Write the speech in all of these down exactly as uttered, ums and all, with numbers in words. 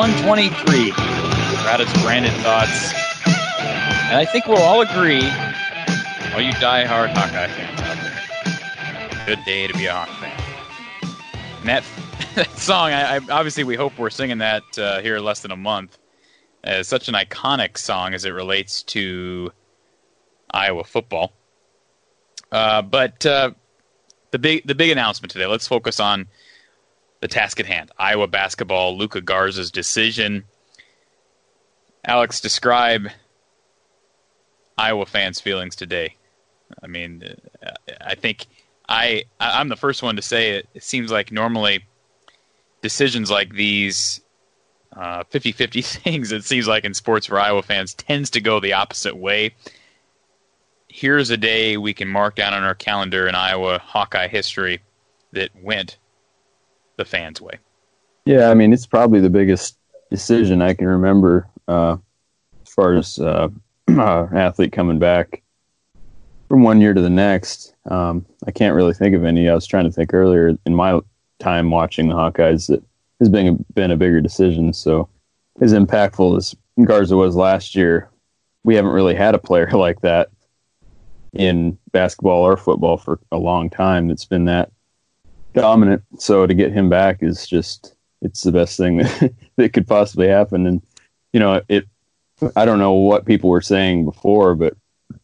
one twenty-three. Raditz Brandon thoughts. And I think we'll all agree, all you die-hard Hawkeye fans out there, good day to be a Hawk fan. And that, that song, I, I, obviously we hope we're singing that uh, here in less than a month. Uh, it's such an iconic song as it relates to Iowa football. Uh, but uh, the big the big announcement today, let's focus on the task at hand. Iowa basketball, Luka Garza's decision. Alex, describe Iowa fans' feelings today. I mean, I think I, I'm the first one to say it. It seems like normally decisions like these, uh, fifty-fifty things, it seems like in sports for Iowa fans, tends to go the opposite way. Here's a day we can mark down on our calendar in Iowa Hawkeye history that went the fans' way. Yeah, I mean, it's probably the biggest decision I can remember uh, as far as uh, uh, athlete coming back from one year to the next. Um, I can't really think of any. I was trying to think earlier in my time watching the Hawkeyes that has been a, been a bigger decision. So as impactful as Garza was last year, we haven't really had a player like that in basketball or football for a long time. It's been that dominant. So to get him back is just, it's the best thing that, that could possibly happen. And, you know, it, I don't know what people were saying before, but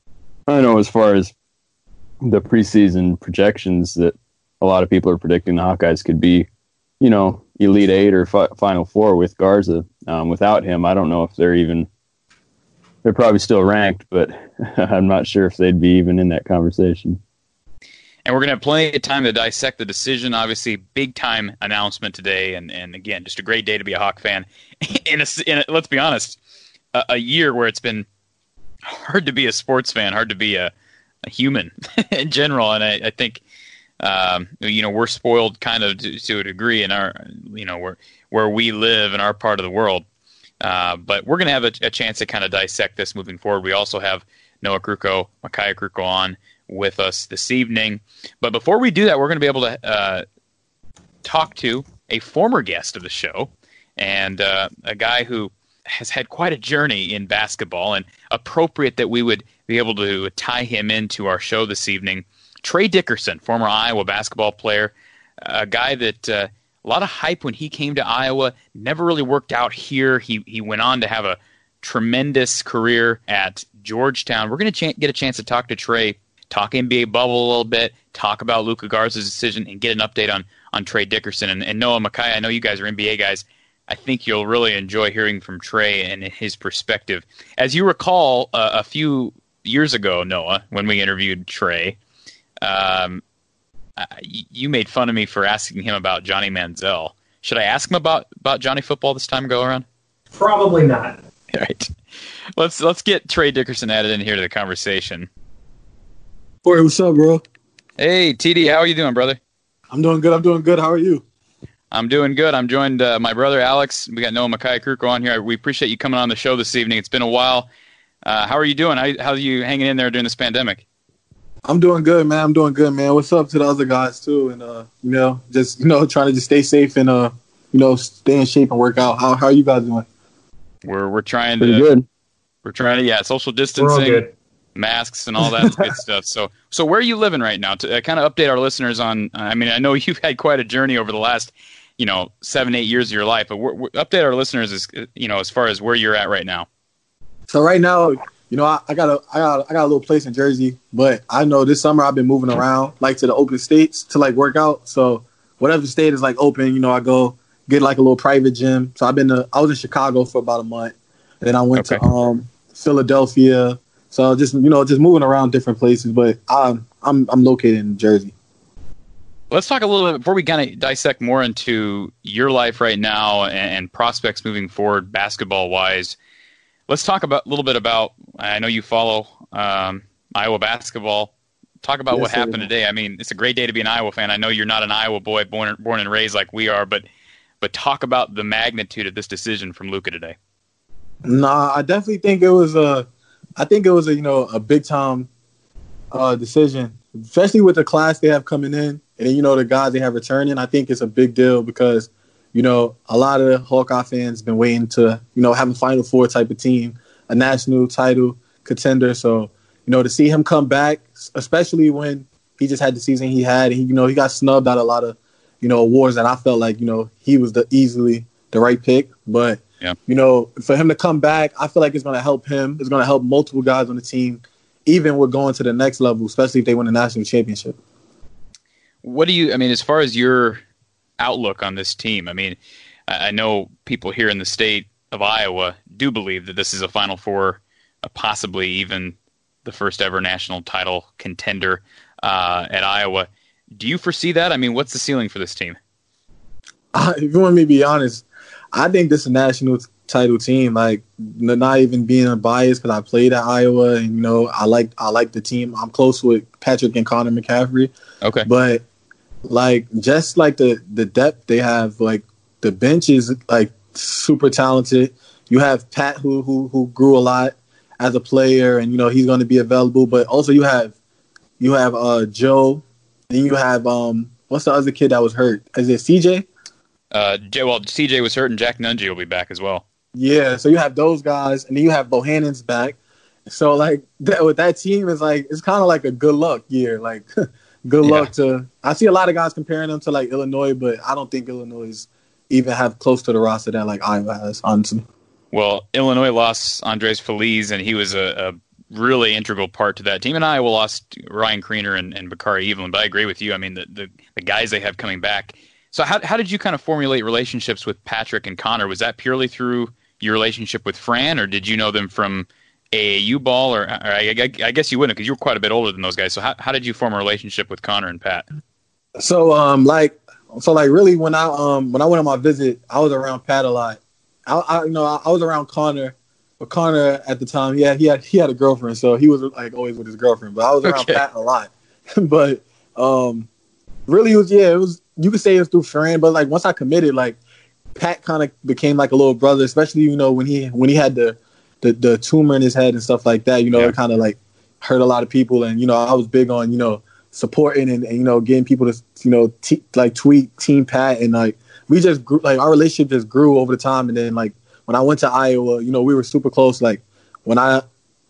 I know as far as the preseason projections that a lot of people are predicting the Hawkeyes could be, you know, Elite Eight or fi- Final Four with Garza. Um, without him, I don't know if they're even, they're probably still ranked, but I'm not sure if they'd be even in that conversation. And we're going to have plenty of time to dissect the decision. Obviously, big-time announcement today, and, and again, just a great day to be a Hawk fan. in, a, in a, let's be honest, a, a year where it's been hard to be a sports fan, hard to be a, a human in general, and I, I think um, you know we're spoiled kind of to, to a degree in our you know where where we live in our part of the world. Uh, but we're going to have a, a chance to kind of dissect this moving forward. We also have Noah Kruko, Micaiah Kruko on with us this evening. But before we do that, we're going to be able to uh, talk to a former guest of the show and uh, a guy who has had quite a journey in basketball, and appropriate that we would be able to tie him into our show this evening. Trey Dickerson, former Iowa basketball player, a guy that uh, a lot of hype when he came to Iowa, never really worked out here. He he went on to have a tremendous career at Georgetown. We're going to ch- get a chance to talk to Trey, talk N B A bubble a little bit, talk about Luka Garza's decision, and get an update on, on Trey Dickerson. And, and Noah, Micaiah, I know you guys are N B A guys. I think you'll really enjoy hearing from Trey and his perspective. As you recall, uh, a few years ago, Noah, when we interviewed Trey, um, uh, you made fun of me for asking him about Johnny Manziel. Should I ask him about, about Johnny football this time go around? Probably not. All right. Let's let's get Trey Dickerson added in here to the conversation. Boy, what's up, bro? Hey, T D, how are you doing, brother? I'm doing good. I'm doing good. How are you? I'm doing good. I'm joined uh, my brother Alex. We got Noah Micaiah Kruko on here. We appreciate you coming on the show this evening. It's been a while. Uh, how are you doing? How, how are you hanging in there during this pandemic? I'm doing good, man. I'm doing good, man. What's up to the other guys too? And uh, you know, just you know, trying to just stay safe and uh, you know, stay in shape and work out. How how are you guys doing? We're we're trying Pretty to good. We're trying to yeah, social distancing, We're all good. masks, and all that good stuff. So so where are you living right now? To uh, kind of update our listeners on. I mean, I know you've had quite a journey over the last you know seven eight years of your life, but we're, we're, update our listeners as you know as far as where you're at right now. So right now, you know, I, I got a I got I got a little place in Jersey, but I know this summer I've been moving around like to the open states to like work out. So whatever state is like open, you know, I go get like a little private gym. So I've been to I was in Chicago for about a month, and then I went okay. to um Philadelphia. So just you know just moving around different places, but I'm I'm I'm located in Jersey. Let's talk a little bit before we kind of dissect more into your life right now and, and prospects moving forward, basketball wise. Let's talk about a little bit about. I know you follow um, Iowa basketball. Talk about yes, what happened sir. today. I mean, it's a great day to be an Iowa fan. I know you're not an Iowa boy, born born and raised like we are, but but talk about the magnitude of this decision from Luka today. Nah, I definitely think it was a. I think it was a you know a big time uh, decision, especially with the class they have coming in, and then, you know the guys they have returning. I think it's a big deal because you know, a lot of Hawkeye fans been waiting to, you know, have a Final Four type of team, a national title contender. So, you know, to see him come back, especially when he just had the season he had, he, you know, he got snubbed out a lot of, you know, awards that I felt like, you know, he was the easily the right pick. But, yeah. you know, for him to come back, I feel like it's going to help him. It's going to help multiple guys on the team, even with going to the next level, especially if they win a national championship. What do you, I mean, as far as your outlook on this team, I mean, I know people here in the state of Iowa do believe that this is a Final Four, uh, possibly even the first ever national title contender uh, at Iowa. Do you foresee that? I mean, what's the ceiling for this team? Uh, if you want me to be honest, I think this is a national t- title team. Like, not even being biased because I played at Iowa, and you know, I like I like the team. I'm close with Patrick and Connor McCaffrey. Okay, but like just like the the depth they have, like the bench is like super talented. You have Pat who who who grew a lot as a player, and you know he's going to be available. But also you have you have uh, Joe. Then you have um, what's the other kid that was hurt? Is it C J? Uh, J- well, C J was hurt, and Jack Nungy will be back as well. Yeah, so you have those guys, and then you have Bohannon's back. So like that, with that team, is like it's kind of like a good luck year. Like good Yeah. luck to. I see a lot of guys comparing them to like Illinois, but I don't think Illinois even have close to the roster that like Iowa has. Honestly. Well, Illinois lost Andres Feliz, and he was a, a really integral part to that team. And Iowa lost Ryan Kriener and, and Bakari Evelyn. But I agree with you. I mean, the, the, the guys they have coming back. So how how did you kind of formulate relationships with Patrick and Connor? Was that purely through your relationship with Fran, or did you know them from A A U ball? Or, or I, I, I guess you wouldn't, because you were quite a bit older than those guys. So how, how did you form a relationship with Connor and Pat? So um like so like really when I um when I went on my visit, I was around Pat a lot. I, I you know I, I was around Connor, but Connor at the time he had he had he had a girlfriend, so he was like always with his girlfriend. But I was around Okay. Pat a lot. But um really it was yeah it was you could say it was through Fran, but like once I committed, like Pat kind of became like a little brother, especially you know when he when he had the the, the tumor in his head and stuff like that. You know Yeah. it kind of like hurt a lot of people, and you know I was big on you know. supporting and, and you know getting people to you know t- like tweet Team Pat, and like we just grew, like our relationship just grew over the time. And then like when I went to Iowa, you know we were super close. Like when I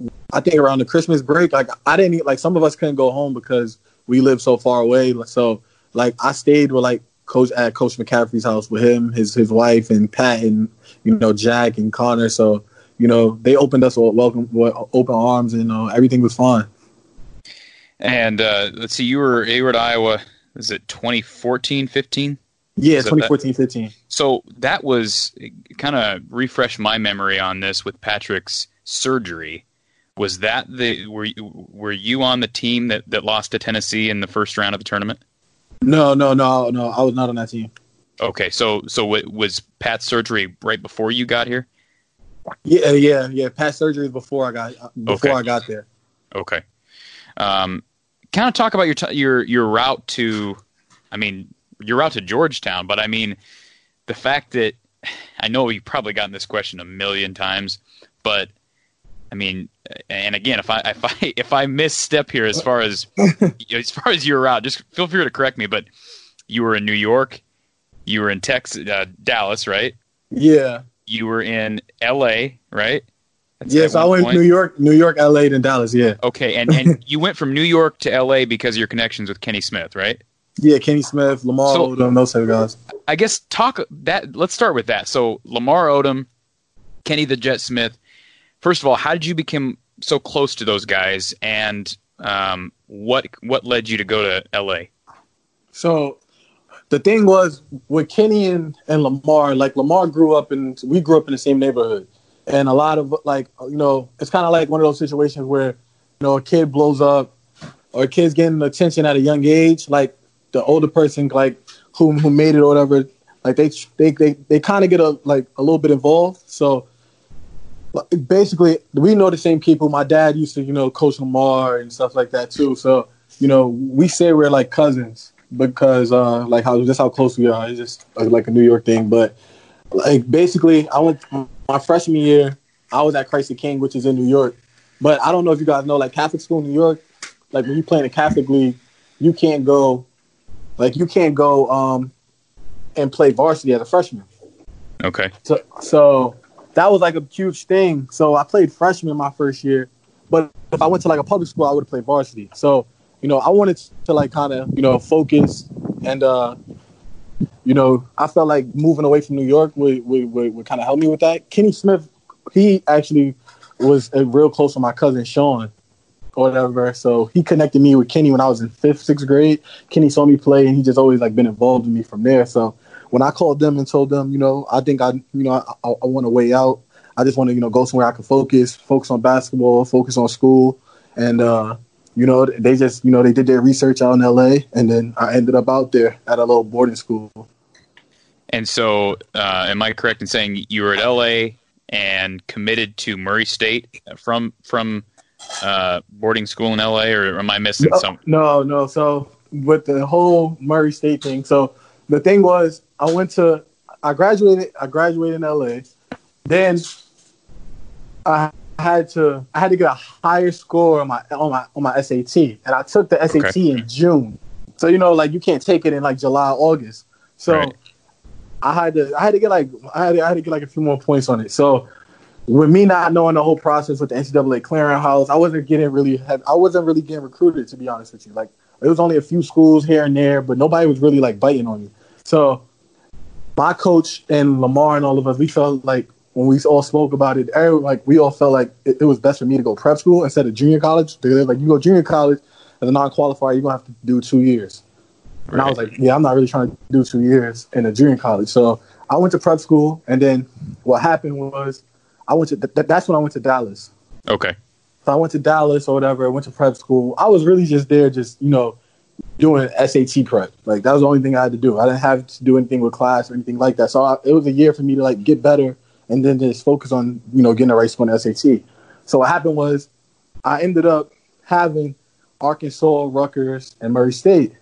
I think around the Christmas break, like I didn't even, like some of us couldn't go home because we lived so far away. So like I stayed with like coach at Coach McCaffrey's house with him, his his wife, and Pat, and you know Jack and Connor. So you know they opened us with welcome with open arms, and you know everything was fine. And uh, let's see, you were you were at Iowa. Was it twenty fourteen, fifteen? Yeah, Was that twenty fourteen fifteen. So that was kind of refresh my memory on this with Patrick's surgery. Was that the were you, were you on the team that, that lost to Tennessee in the first round of the tournament? No, no, no, no. I was not on that team. Okay, so so it was Pat's surgery right before you got here? Yeah, yeah, yeah. Past surgery before I got before Okay. I got there. Okay. Um, kind of talk about your t- your your route to, I mean, your route to Georgetown, but I mean, the fact that I know you've probably gotten this question a million times, but I mean, and again, if I if I if I misstep here as far as as far as your route, just feel free to correct me. But you were in New York, you were in Texas, uh, Dallas, right? Yeah. You were in L A, right? That's Yeah, at so I one went point. New York, New York, L A, then Dallas. Yeah. Okay, and, and you went from New York to L A because of your connections with Kenny Smith, right? Yeah, Kenny Smith, Lamar So- Odom, those type of guys. I guess talk that. Let's start with that. So Lamar Odom, Kenny the Jet Smith. First of all, how did you become so close to those guys, and um, what what led you to go to L A? So the thing was with Kenny and, and Lamar, like Lamar grew up in, we grew up in the same neighborhood. And a lot of like, you know, it's kind of like one of those situations where, you know, a kid blows up or a kid's getting attention at a young age. Like the older person, like who who made it or whatever, like they they they, they kind of get a like a little bit involved. So basically, we know the same people. My dad used to, you know, coach Lamar and stuff like that too. So you know, we say we're like cousins because uh, like how just how close we are. It's just like, like a New York thing, but like basically, I went my freshman year. I was at Christ the King, which is in New York. But I don't know if you guys know, like Catholic school in New York, like when you play in a Catholic league, you can't go, like you can't go, um, and play varsity as a freshman. Okay. So, so that was like a huge thing. So I played freshman my first year, but if I went to like a public school, I would have played varsity. So, you know, I wanted to like kind of, you know, focus and, uh, you know, I felt like moving away from New York would, would, would, would kind of help me with that. Kenny Smith, he actually was uh, real close with my cousin Sean or whatever. So he connected me with Kenny when I was in fifth, sixth grade. Kenny saw me play and he just always like been involved with me from there. So when I called them and told them, you know, I think I, you know, I, I, I want a way out. I just want to, you know, go somewhere I can focus, focus on basketball, focus on school. And, uh, you know, they just, you know, they did their research out in L A and then I ended up out there at a little boarding school. And so, uh, am I correct in saying you were at L A and committed to Murray State from from uh, boarding school in L A, or am I missing no, something? No, no. So with the whole Murray State thing, so the thing was, I went to, I graduated, I graduated in L A. Then I had to, I had to get a higher score on my on my on my S A T, and I took the S A T okay. in June. So you know, like you can't take it in like July, August. So. Right. I had to, I had to get like, I had to, I had to get like a few more points on it. So, with me not knowing the whole process with the N C double A clearinghouse, I wasn't getting really, I wasn't really getting recruited, to be honest with you. Like, it was only a few schools here and there, but nobody was really like biting on me. So, my coach and Lamar and all of us, we felt like when we all spoke about it, like we all felt like it, it was best for me to go prep school instead of junior college. They're like, you go junior college as a non-qualifier, you're gonna have to do two years. And right. I was like, yeah, I'm not really trying to do two years in a junior college. So I went to prep school, and then what happened was I went to th- that's when I went to Dallas. Okay. So I went to Dallas or whatever. I went to prep school. I was really just there, just, you know, doing S A T prep. Like, that was the only thing I had to do. I didn't have to do anything with class or anything like that. So I, it was a year for me to, like, get better and then just focus on, you know, getting the right score in the S A T. So what happened was I ended up having Arkansas, Rutgers, and Murray State.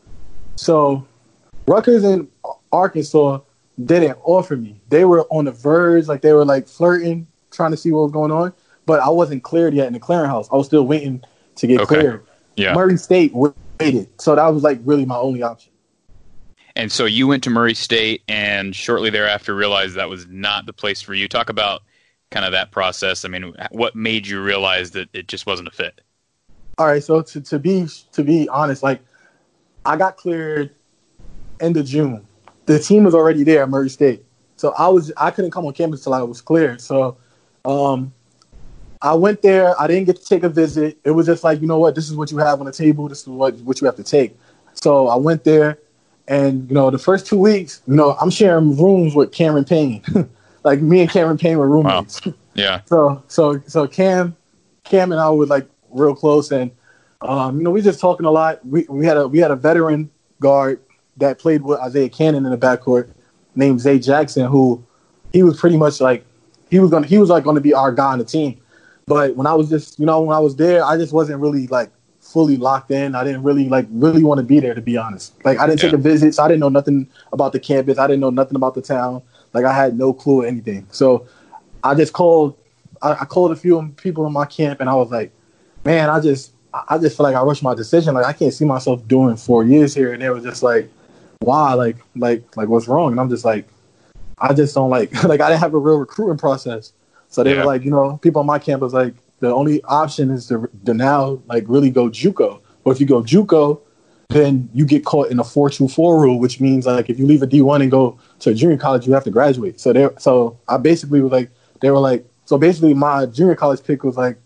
So Rutgers and Arkansas didn't offer me. They were on the verge, like they were like flirting, trying to see what was going on. But I wasn't cleared yet in the clearinghouse. I was still waiting to get okay. cleared. Yeah. Murray State waited. So that was like really my only option. And so you went to Murray State and shortly thereafter realized that was not the place for you. Talk about kind of that process. I mean, what made you realize that it just wasn't a fit? All right. So to, to be to be honest, like, I got cleared end of June. The team was already there at Murray State. So I was I couldn't come on campus until I was cleared. So um, I went there. I didn't get to take a visit. It was just like, you know what, this is what you have on the table. This is what, what you have to take. So I went there, and, you know, the first two weeks, you know, I'm sharing rooms with Cameron Payne. Like, me and Cameron Payne were roommates. Wow. Yeah. So so so Cam, Cam and I were like real close, and Um, you know, we just talking a lot. We we had a we had a veteran guard that played with Isaiah Cannon in the backcourt named Zay Jackson, who he was pretty much like he was gonna he was like gonna be our guy on the team. But when I was just you know when I was there, I just wasn't really like fully locked in. I didn't really like really want to be there, to be honest. Like, I didn't yeah. take a visit, so I didn't know nothing about the campus. I didn't know nothing about the town. Like, I had no clue or anything. So I just called. I, I called a few people in my camp, and I was like, man, I just. I just feel like I rushed my decision. Like, I can't see myself doing four years here. And they were just like, why? Like, like, like, what's wrong? And I'm just like, I just don't like, like, I didn't have a real recruiting process. So they yeah. were like, you know, people on my campus, like, the only option is to, to now, like, really go JUCO. Or if you go JUCO, then you get caught in a four two four rule, which means, like, if you leave a D one and go to a junior college, you have to graduate. So they, so I basically was like, they were like, so basically my junior college pick was like,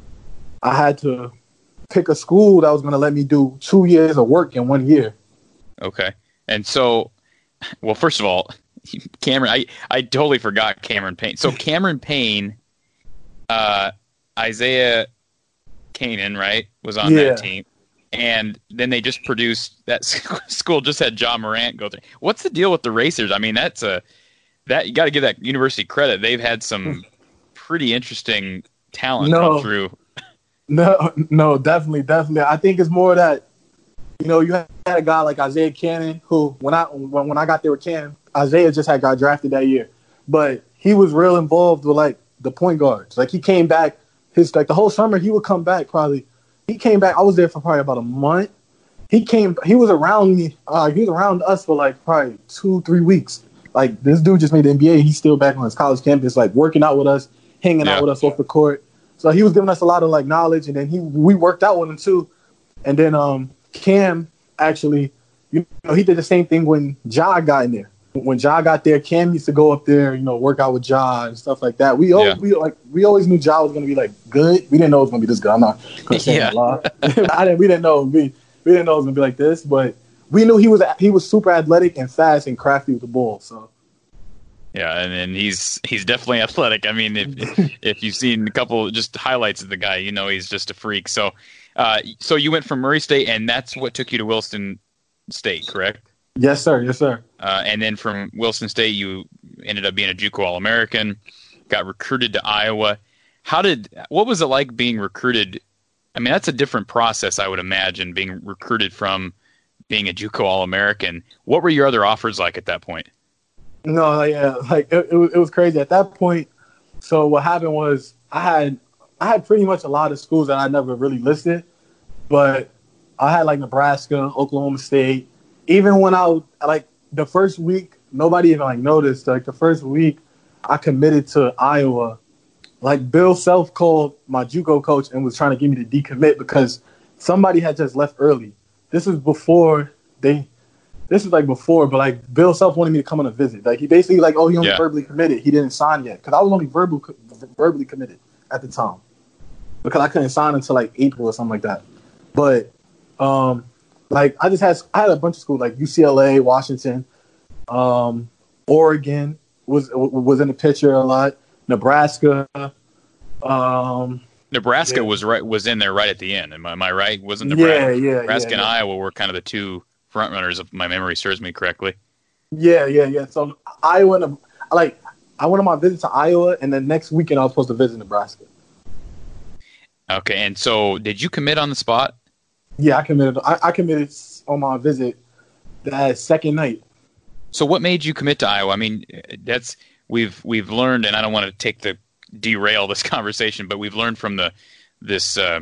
I had to pick a school that was going to let me do two years of work in one year. Okay. And so, well, first of all, Cameron, I, I totally forgot Cameron Payne. So Cameron Payne, uh, Isaiah Canaan, right, was on yeah. that team. And then they just produced, that school just had John Morant go through. What's the deal with the Racers? I mean, that's a, that you got to give that university credit. They've had some pretty interesting talent no. come through. No, no, definitely, definitely. I think it's more that, you know, you had a guy like Isaiah Cannon, who when I when, when I got there with Cannon, Isaiah just had got drafted that year, but he was real involved with like the point guards. Like, he came back, his like the whole summer he would come back probably. He came back. I was there for probably about a month, he came. He was around me. Uh, he was around us for like probably two, three weeks. Like this dude just made the N B A. He's still back on his college campus, like working out with us, hanging Yeah. out with us off the court. So he was giving us a lot of like knowledge, and then he we worked out with him too. And then um, Cam actually, you know, he did the same thing when Ja got in there. When Ja got there, Cam used to go up there, you know, work out with Ja and stuff like that. We always, Yeah. we like we always knew Ja was gonna be like good. We didn't know it was gonna be this good. I'm not gonna say Yeah. that a lot. I didn't. We didn't know. We we didn't know it was gonna be like this, but we knew he was he was super athletic and fast and crafty with the ball. So Yeah, and, and he's he's definitely athletic. I mean, if if you've seen a couple just highlights of the guy, you know he's just a freak. So, uh, so you went from Murray State, and that's what took you to Wilson State, correct? yes, sir. Yes, sir. Uh, and then from Wilson State, you ended up being a JUCO All-American, got recruited to Iowa. How did what was it like being recruited? I mean, that's a different process, I would imagine, being recruited from being a JUCO All-American. What were your other offers like at that point? No, yeah, like it, it, was, it was crazy at that point. So what happened was I had I had pretty much a lot of schools that I never really listed, but I had like Nebraska, Oklahoma State. Even when I was, like the first week, nobody even like noticed. Like the first week, I committed to Iowa. Like Bill Self called my JUCO coach and was trying to get me to decommit because somebody had just left early. This was before they. This is like before, but like Bill Self wanted me to come on a visit. Like he basically like, oh, he only Yeah. verbally committed. He didn't sign yet because I was only verbal, verbally committed at the time because I couldn't sign until like April or something like that. But um, like I just had I had a bunch of schools like U C L A, Washington, um, Oregon was was in the picture a lot. Nebraska. Um, Nebraska Yeah. was right was in there right at the end. Am I, am I right? Wasn't yeah, Nebraska? yeah, Nebraska yeah, and yeah. Iowa were kind of the two front runners, if my memory serves me correctly. Yeah, yeah, yeah. So Iowa, and, like I went on my visit to Iowa, and then next weekend I was supposed to visit Nebraska. Okay, and so did you commit on the spot? Yeah, I committed. I, I committed on my visit that second night. So what made you commit to Iowa? I mean, that's we've we've learned, and I don't want to take the derail this conversation, but we've learned from the this uh,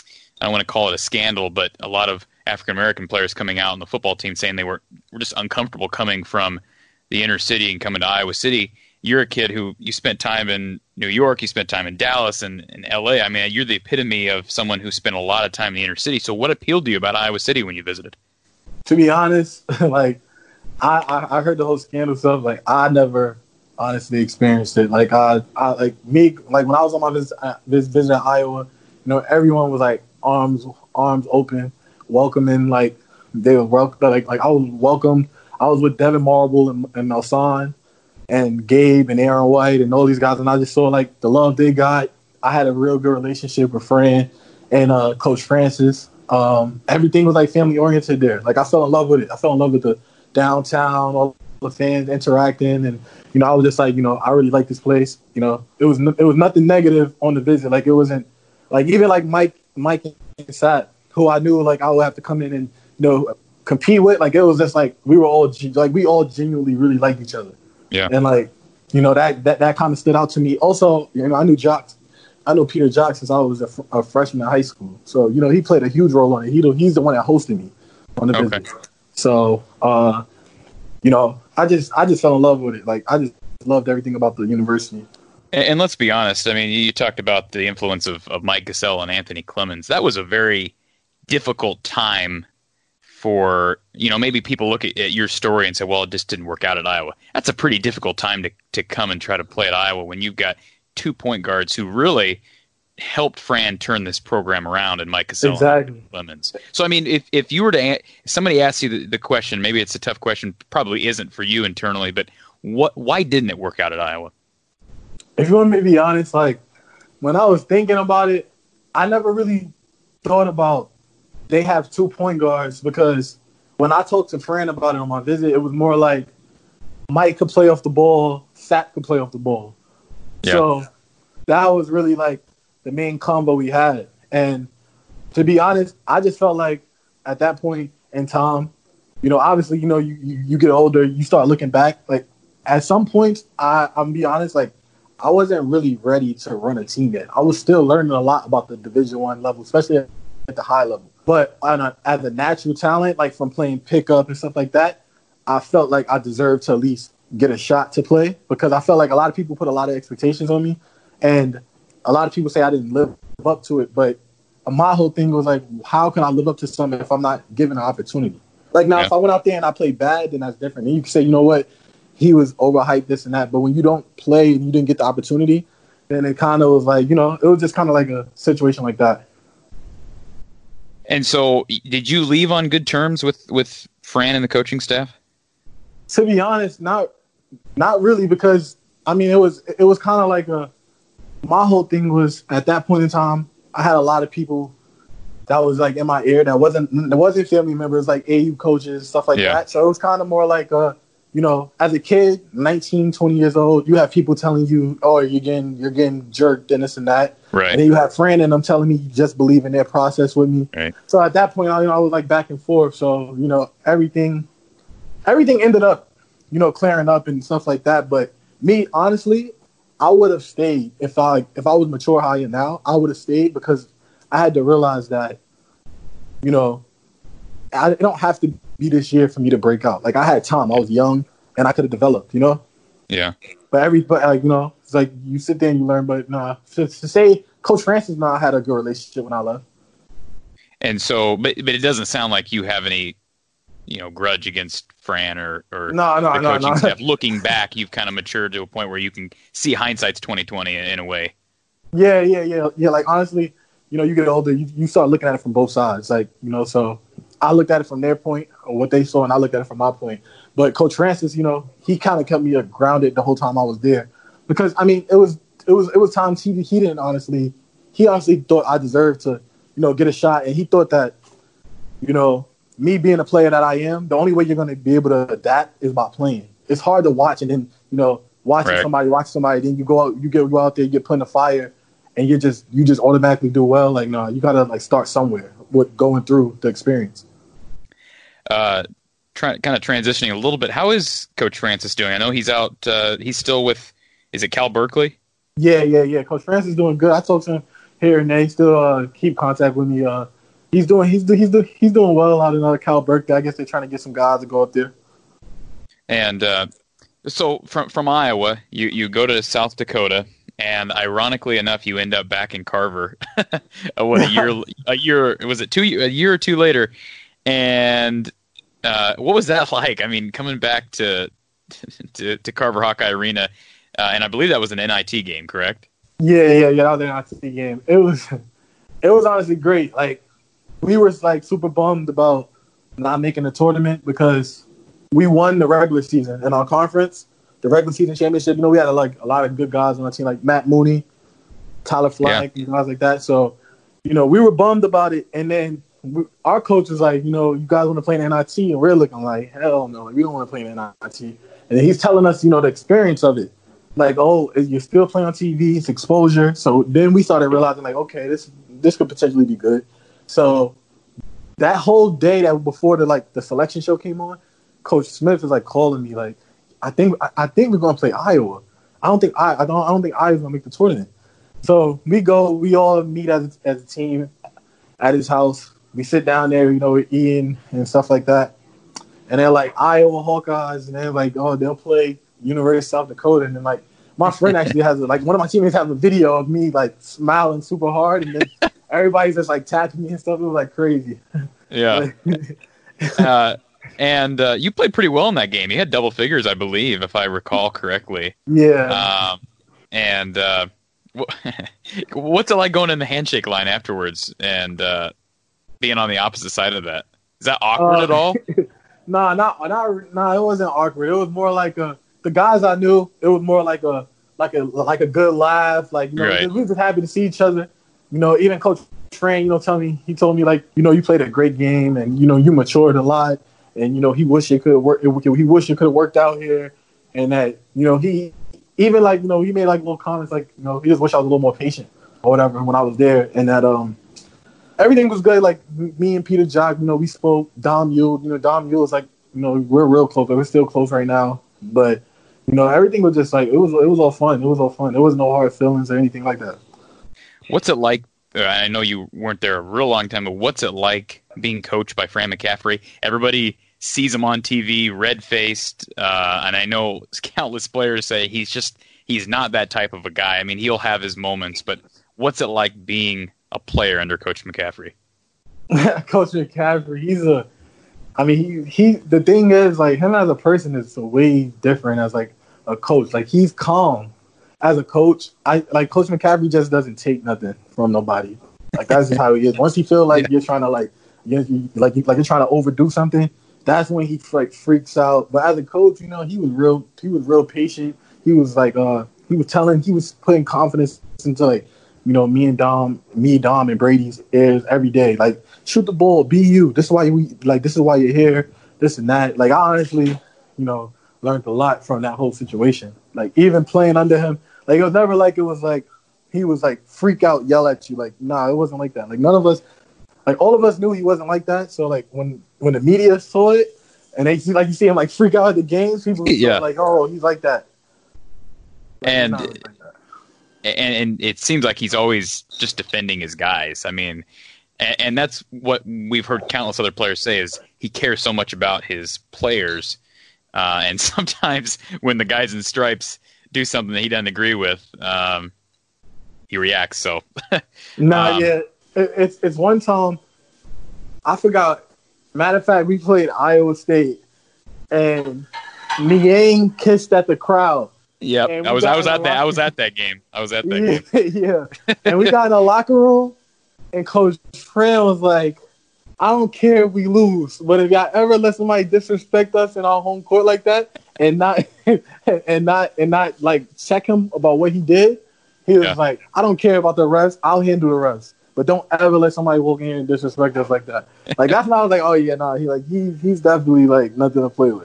I don't want to call it a scandal, but a lot of African American players coming out on the football team saying they were were just uncomfortable coming from the inner city and coming to Iowa City. You're a kid who you spent time in New York, you spent time in Dallas and, and L A. I mean, you're the epitome of someone who spent a lot of time in the inner city. So what appealed to you about Iowa City when you visited? To be honest, like I, I, I heard the whole scandal stuff. Like I never honestly experienced it. Like I, I like me. Like when I was on my visit, uh, vis- visit in Iowa, you know, everyone was like arms arms open, welcoming. Like they were welcome. Like like I was welcomed. I was with Devin Marble and, and Melson and Gabe and Aaron White and all these guys, and I just saw like the love they got. I had a real good relationship with Fran and uh, Coach Francis. Um, everything was like family oriented there. Like I fell in love with it. I fell in love with the downtown, all the fans interacting, and you know I was just like, you know, I really like this place. You know, it was it was nothing negative on the visit. Like it wasn't like even like Mike Mike and Sat, who I knew like I would have to come in and you know compete with. Like it was just like we were all like we all genuinely really liked each other. Yeah. And like, you know, that that, that kind of stood out to me. Also, you know, I knew Jocks. I know Peter Jocks since I was a, fr- a freshman in high school. So, you know, he played a huge role on it. He, he's the one that hosted me on the Okay. visit. So, uh, you know, I just I just fell in love with it. Like, I just loved everything about the university. And, and let's be honest. I mean, you talked about the influence of, of Mike Gasell and Anthony Clemens. That was a very difficult time for, you know, maybe people look at, at your story and say, well, it just didn't work out at Iowa. That's a pretty difficult time to, to come and try to play at Iowa when you've got two point guards who really helped Fran turn this program around and Mike Gasell Exactly. and Clemens. So, I mean, if, if you were to, if somebody asks you the, the question, maybe it's a tough question, probably isn't for you internally, but what, why didn't it work out at Iowa? If you want me to be honest, like, when I was thinking about it, I never really thought about they have two point guards because when I talked to Fran about it on my visit, it was more like Mike could play off the ball, Sat could play off the ball. Yeah. So that was really like the main combo we had. And to be honest, I just felt like at that point in time, you know, obviously, you know, you, you, you get older, you start looking back. Like at some points, I, I'm gonna be honest, like I wasn't really ready to run a team yet. I was still learning a lot about the Division One level, especially at the high level. But on a, as a natural talent, like from playing pickup and stuff like that, I felt like I deserved to at least get a shot to play because I felt like a lot of people put a lot of expectations on me, and a lot of people say I didn't live up to it. But my whole thing was like, how can I live up to something if I'm not given an opportunity? Like now, yeah. if I went out there and I played bad, then that's different. And you can say, you know what, he was overhyped, this and that. But when you don't play and you didn't get the opportunity, then it kind of was like, you know, it was just kind of like a situation like that. And so, did you leave on good terms with, with Fran and the coaching staff? To be honest, not not really, because I mean, it was it was kind of like a. My whole thing was at that point in time, I had a lot of people that was like in my ear that wasn't that wasn't family members, like A U coaches, stuff like yeah. that. So it was kind of more like a, you know, as a kid, nineteen, twenty years old, you have people telling you, oh, you're getting you're getting jerked and this and that. Right. And then you have Fran and them telling me you just believe in their process with me. Right. So at that point, you know, I was like back and forth. So, you know, everything everything ended up, you know, clearing up and stuff like that. But me, honestly, I would have stayed if I if I was mature how I am now. I would have stayed because I had to realize that, you know, I it don't have to be this year for me to break out. Like I had time. I was young and I could have developed, you know? Yeah. But every but like, you know, it's like you sit there and you learn, but nah. To, to say Coach Francis and I had a good relationship when I left. And so but but it doesn't sound like you have any, you know, grudge against Fran or, or no, no, the no, coaching no. staff. Looking back, you've kind of matured to a point where you can see hindsight's twenty twenty in, in a way. Yeah, yeah, yeah. Yeah, like honestly, you know, you get older, you, you start looking at it from both sides. Like, you know, so I looked at it from their point or what they saw, and I looked at it from my point. But Coach Francis, you know, he kind of kept me grounded the whole time I was there. Because, I mean, it was it was, it was times he, he didn't honestly, he honestly thought I deserved to, you know, get a shot. And he thought that, you know, me being a player that I am, the only way you're going to be able to adapt is by playing. It's hard to watch and then, you know, watching right. somebody, watch somebody, then you go out, you get you go out there, you get put in the fire, and you just you just automatically do well. Like, no, you got to like start somewhere with going through the experience. Uh, try, kind of transitioning a little bit. How is Coach Francis doing? I know he's out. Uh, he's still with. Is it Cal Berkeley? Yeah, yeah, yeah. Coach Francis is doing good. I talked to him here and there. He still uh, keep contact with me. Uh, he's doing he's he's do, he's doing well out in uh, Cal Berkeley. I guess they're trying to get some guys to go up there. And uh, so from from Iowa, you, you go to South Dakota, and ironically enough, you end up back in Carver. what a year a year was it two a year or two later, and uh, what was that like? I mean, coming back to to, to Carver Hawkeye Arena. Uh, and I believe that was an N I T game, correct? Yeah, yeah, yeah. That was an N I T game. It was, it was honestly great. Like, we were like super bummed about not making the tournament because we won the regular season in our conference, the regular season championship. You know, we had like a lot of good guys on our team, like Matt Mooney, Tyler Flack, yeah. and guys like that. So, you know, we were bummed about it. And then we, our coach was like, you know, you guys want to play in N I T, and we're looking like, hell no, we don't want to play in N I T. And then he's telling us, you know, the experience of it. Like, oh, you're still playing on T V, it's exposure. So then we started realizing, like, okay, this this could potentially be good. So that whole day that before the like the selection show came on, Coach Smith is like calling me, like, I think I, I think we're gonna play Iowa. I don't think I I don't I don't think Iowa's gonna make the tournament. So we go, we all meet as as a team at his house. We sit down there, you know, we're eating and stuff like that. And they're like Iowa Hawkeyes, and they're like, oh, they'll play University of South Dakota. And then like my friend actually has a, like one of my teammates has a video of me like smiling super hard, and then everybody's just like tapping me and stuff. It was like crazy. Yeah. uh, and uh, you played pretty well in that game. You had double figures, I believe, if I recall correctly. Yeah. Um, and uh, what's it like going in the handshake line afterwards and uh, being on the opposite side of that? Is that awkward uh, at all? Nah, not not nah. It wasn't awkward. It was more like a. The guys I knew, it was more like a like a like a good laugh. Like, you know, right. we were just happy to see each other. You know, even Coach Tran, you know, tell me he told me like, you know, you played a great game, and you know, you matured a lot, and you know, he wished it could have worked. He wished it could have worked out here, and that, you know, he even like, you know, he made like little comments like, you know, he just wished I was a little more patient or whatever when I was there, and that um everything was good. Like me and Peter Jock, you know, we spoke. Dom Yule, you know, Dom Yule is like, you know, we're real close. Like, we're still close right now, but. You know, everything was just like, it was it was all fun. It was all fun. There was no hard feelings or anything like that. What's it like I know you weren't there a real long time, but what's it like being coached by Fran McCaffery? Everybody sees him on T V, red-faced, uh, and I know countless players say he's just he's not that type of a guy. I mean, he'll have his moments, but what's it like being a player under Coach McCaffery? Coach McCaffery, he's a. I mean, he he. The thing is, like, him as a person is way different as like a coach. Like, he's calm as a coach. I like Coach McCaffery just doesn't take nothing from nobody. Like, that's just how he is. Once he feel like yeah. you're trying to like, you're, you, like like you're trying to overdo something, that's when he like freaks out. But as a coach, you know, he was real. He was real patient. He was like, uh, he was telling, he was putting confidence into like, you know, me and Dom, me, Dom, and Brady's ears every day. Like, shoot the ball, be you. This is why we like. This is why you're here. This and that. Like, I honestly, you know, learned a lot from that whole situation. Like, even playing under him, like it was never like it was like he was like freak out, yell at you. Like, nah, it wasn't like that. Like, none of us, like all of us knew he wasn't like that. So like when when the media saw it and they see like you see him like freak out at the games, people yeah. like, oh, he's like that. Like, and. Like that. And, and it seems like he's always just defending his guys. I mean, and, and that's what we've heard countless other players say is he cares so much about his players. Uh, and sometimes when the guys in stripes do something that he doesn't agree with, um, he reacts. So, nah, um, yeah, it, it's it's one time I forgot. Matter of fact, we played Iowa State, and Niang kissed at the crowd. Yep, I was I was at that I was at that game. I was at that yeah, game. Yeah, and we got in the locker room, and Coach Fran was like, "I don't care if we lose, but if y'all ever let somebody disrespect us in our home court like that, and not and not and not like check him about what he did, he was yeah. like, I don't care about the refs. I'll handle the refs, but don't ever let somebody walk in here and disrespect us like that." Like that's when I was like, "Oh yeah, nah." He like he he's definitely like nothing to play with.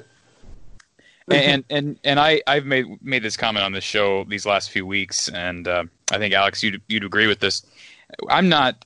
and and and I I've made made this comment on this show these last few weeks, and uh, I think Alex you'd you'd agree with this. I'm not.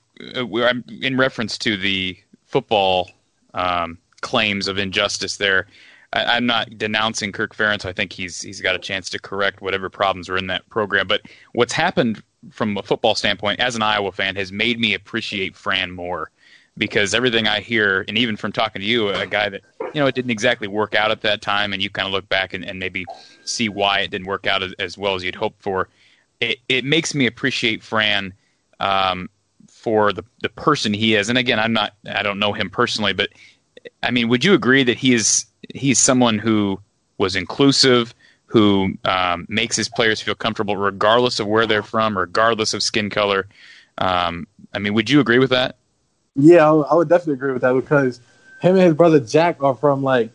I'm in reference to the football um, claims of injustice. There, I, I'm not denouncing Kirk Ferentz. I think he's he's got a chance to correct whatever problems are in that program. But what's happened from a football standpoint, as an Iowa fan, has made me appreciate Fran more. Because everything I hear, and even from talking to you, a guy that, you know, it didn't exactly work out at that time, and you kind of look back and, and maybe see why it didn't work out as, as well as you'd hoped for, it, it makes me appreciate Fran um, for the, the person he is. And again, I'm not, I don't know him personally, but I mean, would you agree that he is he's someone who was inclusive, who um, makes his players feel comfortable regardless of where they're from, regardless of skin color? Um, I mean, would you agree with that? Yeah, I would definitely agree with that because him and his brother Jack are from like,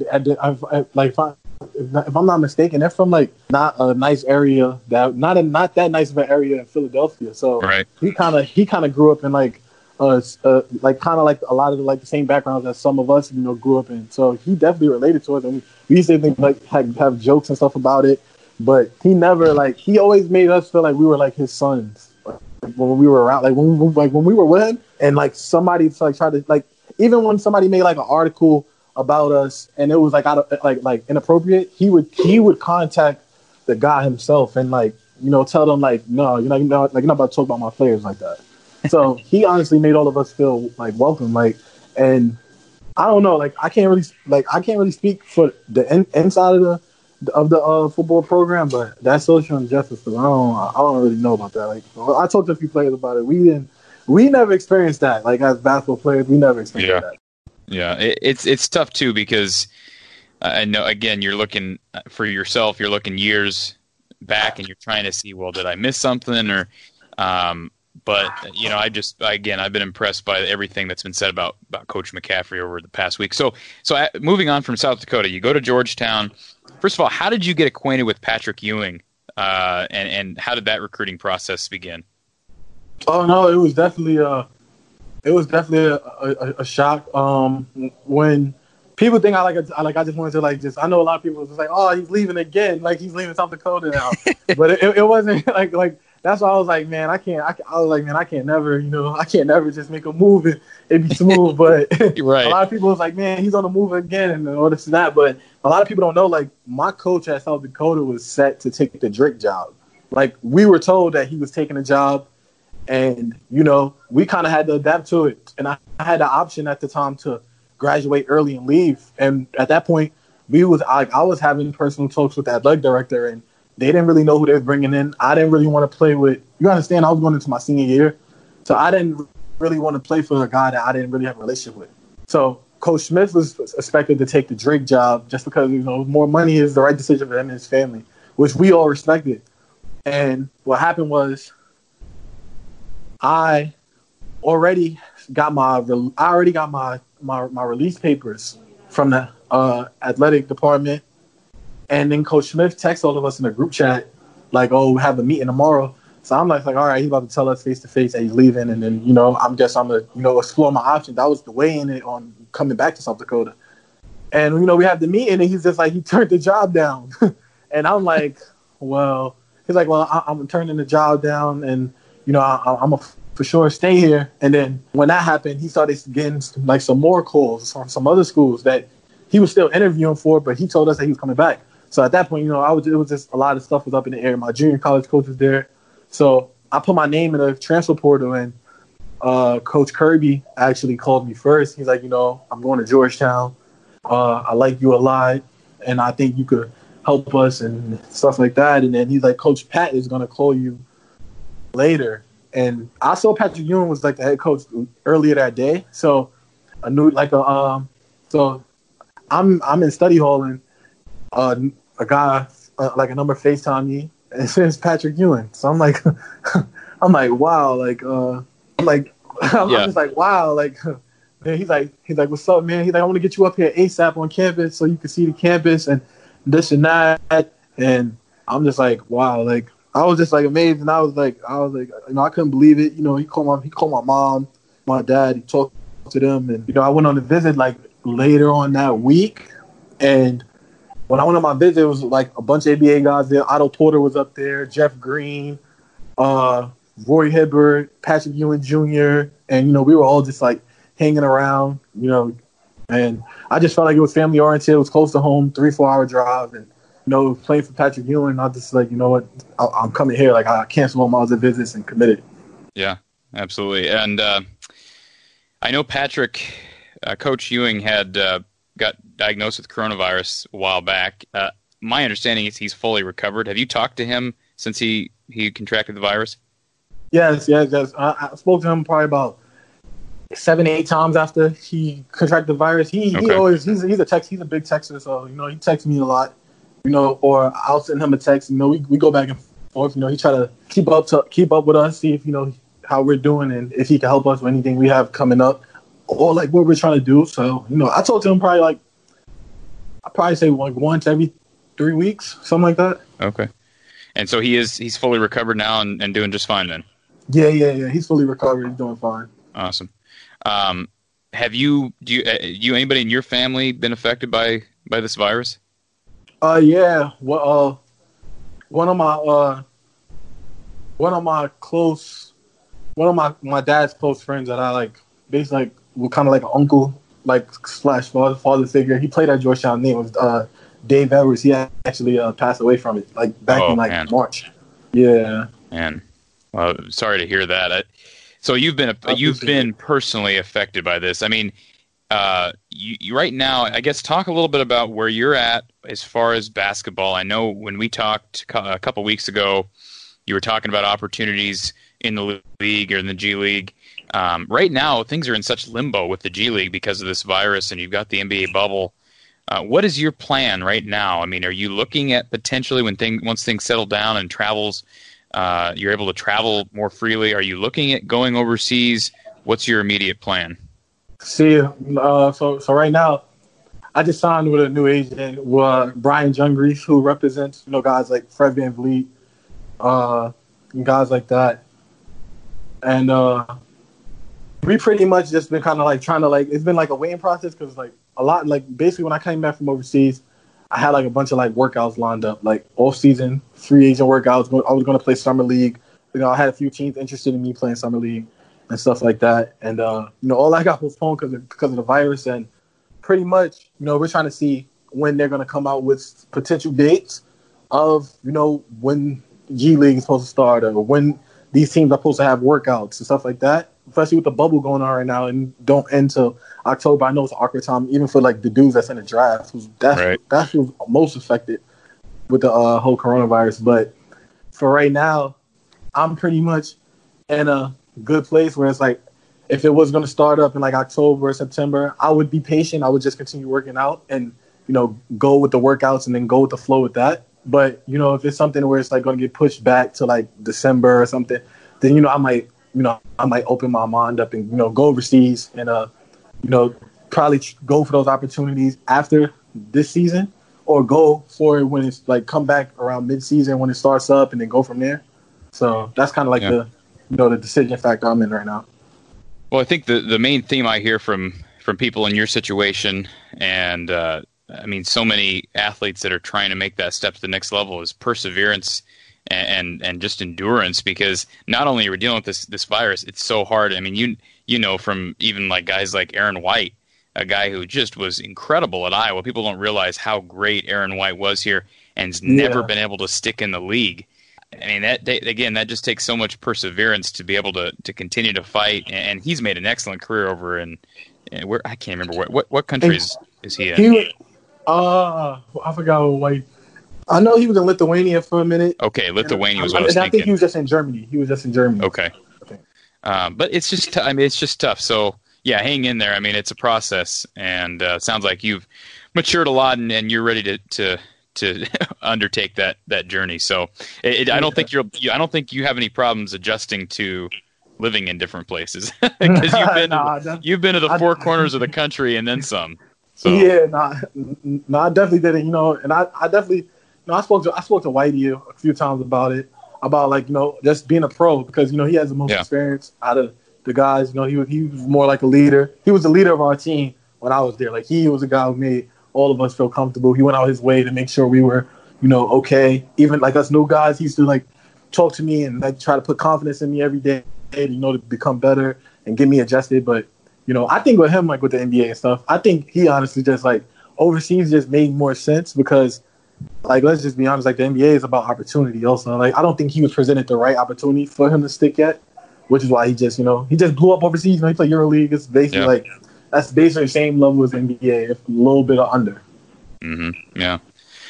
like if, I, if I'm not mistaken, they're from like not a nice area that not a not that nice of an area in Philadelphia. So right. he kind of he kind of grew up in like uh, uh like kind of like a lot of the, like the same backgrounds that some of us you know grew up in. So he definitely related to it, and we used to think like have, have jokes and stuff about it. But he never like he always made us feel like we were like his sons. When we were around, like when we, like when we were with him, and like somebody like tried to like even when somebody made like an article about us and it was like out of like like inappropriate, he would he would contact the guy himself and like you know tell them like no, you're not, you're not like you're not about to talk about my players like that. So he honestly made all of us feel like welcome, like and I don't know, like I can't really like I can't really speak for the in, inside of the. of the uh, football program, but that's social injustice. I don't, I don't really know about that. Like, I talked to a few players about it. We didn't, we never experienced that. Like as basketball players, we never experienced yeah. that. Yeah, it, it's it's tough too because uh, I know again you're looking for yourself. You're looking years back and you're trying to see, well, did I miss something or, um, but you know, I just again I've been impressed by everything that's been said about about Coach McCaffery over the past week. So so uh, moving on from South Dakota, you go to Georgetown. First of all, how did you get acquainted with Patrick Ewing, uh, and and how did that recruiting process begin? Oh no, it was definitely uh it was definitely a, a, a shock. Um, when people think I like a, like I just wanted to like just I know a lot of people was just like, oh, he's leaving again, like he's leaving South Dakota now, but it, it wasn't like like. That's why I was like, man, I can't. I, I was like, man, I can't never, you know, I can't never just make a move and it be smooth. But right. a lot of people was like, man, he's on the move again and all this and that. But a lot of people don't know, like, my coach at South Dakota was set to take the Drake job. Like, we were told that he was taking a job, And, you know, we kind of had to adapt to it. And I, I had the option at the time to graduate early and leave. And at that point, we was like I was having personal talks with the athletic director, and they didn't really know who they were bringing in. I didn't really want to play with. You understand? I was going into my senior year, so I didn't really want to play for a guy that I didn't really have a relationship with. So Coach Smith was expected to take the Drake job just because, you know, more money is the right decision for him and his family, which we all respected. And what happened was, I already got my I already got my my, my release papers from the uh, athletic department, and then Coach Smith texted all of us in a group chat like, "Oh, we have a meeting tomorrow." So I'm like, like, all right, he's about to tell us face to face that he's leaving, and then, you know, I'm guess I'm gonna, you know, explore my options. That was the way in it on coming back to South Dakota, and you know, we have the meeting, and he's just like, he turned the job down, and I'm like, well, he's like, well, I, I'm turning the job down, and you know, I, I'm a for sure stay here. And then when that happened, he started getting like some more calls from some other schools that he was still interviewing for, but he told us that he was coming back. So at that point, you know, I was it was just a lot of stuff was up in the air. My junior college coach was there, so I put my name in the transfer portal, and uh, Coach Kirby actually called me first. He's like, you know, I'm going to Georgetown. Uh, I like you a lot, and I think you could help us and stuff like that. And then he's like, Coach Pat is going to call you later. And I saw Patrick Ewing was like the head coach earlier that day, so I knew like a um. So I'm I'm in study hall, and uh, a guy uh, like a number FaceTime me, and it says Patrick Ewing. So I'm like, I'm like, wow, like uh, I'm like, I'm, yeah. I'm just like, wow, like. Man, he's like, he's like, what's up, man? He's like, I want to get you up here ASAP on campus so you can see the campus and this and that. And I'm just like, wow, like. I was just like amazed, and I was like, I was like, you know, I couldn't believe it. You know, he called my, he called my mom, my dad. He talked to them, and you know, I went on a visit like later on that week. And when I went on my visit, it was like a bunch of A B A guys there. Otto Porter was up there, Jeff Green, uh, Roy Hibbert, Patrick Ewing Junior, and you know, we were all just like hanging around, you know, and I just felt like it was family oriented. It was close to home, three four hour drive, and. You know, playing for Patrick Ewing, I just like, you know what, I, I'm coming here. Like, I canceled all my other visits and committed. Yeah, absolutely. And uh, I know Patrick, uh, Coach Ewing had uh, got diagnosed with coronavirus a while back. Uh, my understanding is he's fully recovered. Have you talked to him since he, he contracted the virus? Yes, yes, yes. I, I spoke to him probably about seven, eight times after he contracted the virus. He okay. he always he's he's a text he's a big texter, so you know he texts me a lot. You know, or I'll send him a text. You know, we, we go back and forth. You know, he try to keep up to keep up with us, see if you know how we're doing and if he can help us with anything we have coming up, or like what we're trying to do. So, you know, I talked to him probably like I probably say like once every three weeks, something like that. Okay, and so he is he's fully recovered now and, and doing just fine then. Yeah, yeah, yeah. He's fully recovered. He's doing fine. Awesome. Um, have you do you uh, you anybody in your family been affected by by this virus? Uh yeah, well, uh, one of my uh, one of my close, one of my, my dad's close friends that I like, basically like, were kind of like an uncle, like slash father, father figure. He played at Georgetown. Name was uh, Dave Edwards. He actually uh, passed away from it, like back oh, in like man. March. Yeah. Man, well, sorry to hear that. I, so you've been you've been personally affected by this. I mean. Uh, you, you right now, I guess, talk a little bit about where you're at as far as basketball. I know when we talked a couple weeks ago, you were talking about opportunities in the league or in the G League. Um, right now, things are in such limbo with the G League because of this virus, and you've got the N B A bubble. Uh, what is your plan right now? I mean, are you looking at potentially when things once things settle down and travels, uh, you're able to travel more freely? Are you looking at going overseas? What's your immediate plan? See, uh, so so right now, I just signed with a new agent, uh, Brian Jungries, who represents you know guys like Fred VanVleet, uh, and guys like that, and uh, we pretty much just been kind of like trying to like it's been like a waiting process because like a lot like basically when I came back from overseas, I had like a bunch of like workouts lined up, like off season free agent workouts. I was going to play summer league. You know, I had a few teams interested in me playing summer league. And stuff like that, and uh, you know, all I got was phone because of, because of the virus, and pretty much, you know, we're trying to see when they're gonna come out with potential dates of, you know, when G League is supposed to start or when these teams are supposed to have workouts and stuff like that, especially with the bubble going on right now and don't end till October. I know it's an awkward time, even for like the dudes that's in the draft. Who's, that's, right. that's who's most affected with the uh, whole coronavirus. But for right now, I'm pretty much in a good place where it's like, if it was going to start up in like October or September, I would be patient. I would just continue working out and, you know, go with the workouts and then go with the flow with that. But, you know, if it's something where it's like going to get pushed back to like December or something, then, you know, I might, you know, I might open my mind up and, you know, go overseas and, uh, you know, probably go for those opportunities after this season, or go for it when it's like come back around mid-season when it starts up and then go from there. So that's kind of like yeah. the, you know, the decision factor I'm in right now. Well, I think the, the main theme I hear from, from people in your situation, and uh, I mean, so many athletes that are trying to make that step to the next level, is perseverance and, and, and just endurance, because not only are we dealing with this, this virus, it's so hard. I mean, you, you know, from even like guys like Aaron White, a guy who just was incredible at Iowa. People don't realize how great Aaron White was here and's yeah. never been able to stick in the league. I mean, that they, again, that just takes so much perseverance to be able to, to continue to fight. And he's made an excellent career over in, in where I can't remember what what, what countries is he in. He, uh, I forgot what white. I know he was in Lithuania for a minute. Okay, Lithuania was what I, I was and thinking. I think he was just in Germany. He was just in Germany. Okay, um, but it's just t- I mean, it's just tough. So yeah, hang in there. I mean, it's a process, and uh, it sounds like you've matured a lot, and, and you're ready to. to to undertake that, that journey. So it, it, I don't think you're, you, I don't think you have any problems adjusting to living in different places, because you've been, nah, to, you've been to the four I, corners of the country and then some. So yeah, no, nah, nah, I definitely didn't, you know, and I, I definitely, you know, I spoke to, I spoke to Whitey a few times about it, about like, you know, just being a pro, because, you know, he has the most yeah. experience out of the guys. You know, he was, he was more like a leader. He was the leader of our team when I was there. Like, he was a guy who made all of us feel comfortable. He went out his way to make sure we were, you know, okay. Even like us new guys, he used to like talk to me and like try to put confidence in me every day, you know, to become better and get me adjusted. But, you know, I think with him, like with the N B A and stuff, I think he honestly just like overseas just made more sense, because like, let's just be honest, like the N B A is about opportunity also. Like, I don't think he was presented the right opportunity for him to stick yet, which is why he just, you know, he just blew up overseas. You know, he played EuroLeague. It's basically yeah. like, that's basically the same level as N B A, if a little bit under. Mm-hmm. Yeah.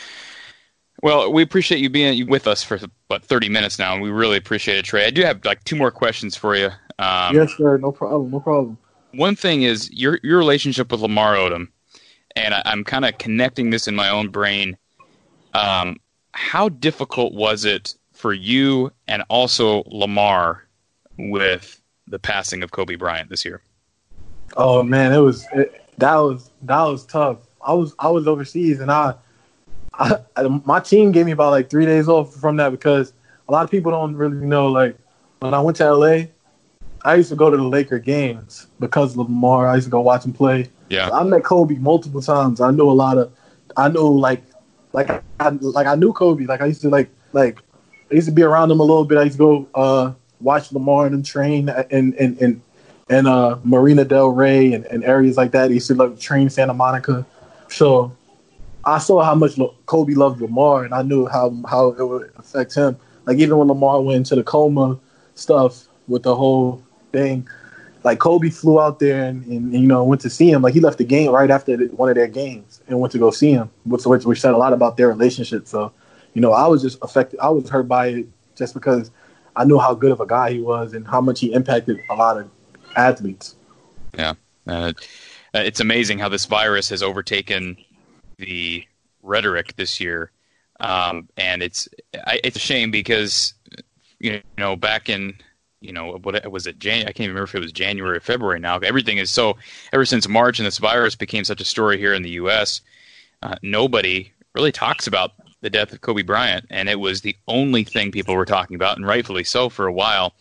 Well, we appreciate you being with us for what thirty minutes now, and we really appreciate it, Trey. I do have like two more questions for you. Um, yes, sir. No problem. No problem. One thing is your your relationship with Lamar Odom, and I, I'm kind of connecting this in my own brain. Um, how difficult was it for you and also Lamar with the passing of Kobe Bryant this year? Oh man, it was it, that was that was tough. I was I was overseas, and I, I my team gave me about like three days off from that, because a lot of people don't really know. Like when I went to L A, I used to go to the Laker games because of Lamar. I used to go watch him play. Yeah, so I met Kobe multiple times. I knew a lot of, I knew like like I like I knew Kobe. Like I used to like like I used to be around him a little bit. I used to go uh, watch Lamar and him train and and and. and uh, Marina Del Rey and, and areas like that. He used to like, train Santa Monica. So I saw how much Kobe loved Lamar, and I knew how, how it would affect him. Like, even when Lamar went into the coma stuff with the whole thing, like, Kobe flew out there and, and you know, went to see him. Like, he left the game right after the, one of their games and went to go see him, which, which, which said a lot about their relationship. So, you know, I was just affected. I was hurt by it just because I knew how good of a guy he was and how much he impacted a lot of athletes. Yeah. Uh, it's amazing how this virus has overtaken the rhetoric this year. Um, and it's I, it's a shame because, you know, back in, you know, what was it? Jan- I can't even remember if it was January or February now. Everything is so, ever since March and this virus became such a story here in the U S, uh, nobody really talks about the death of Kobe Bryant. And it was the only thing people were talking about, and rightfully so, for a while.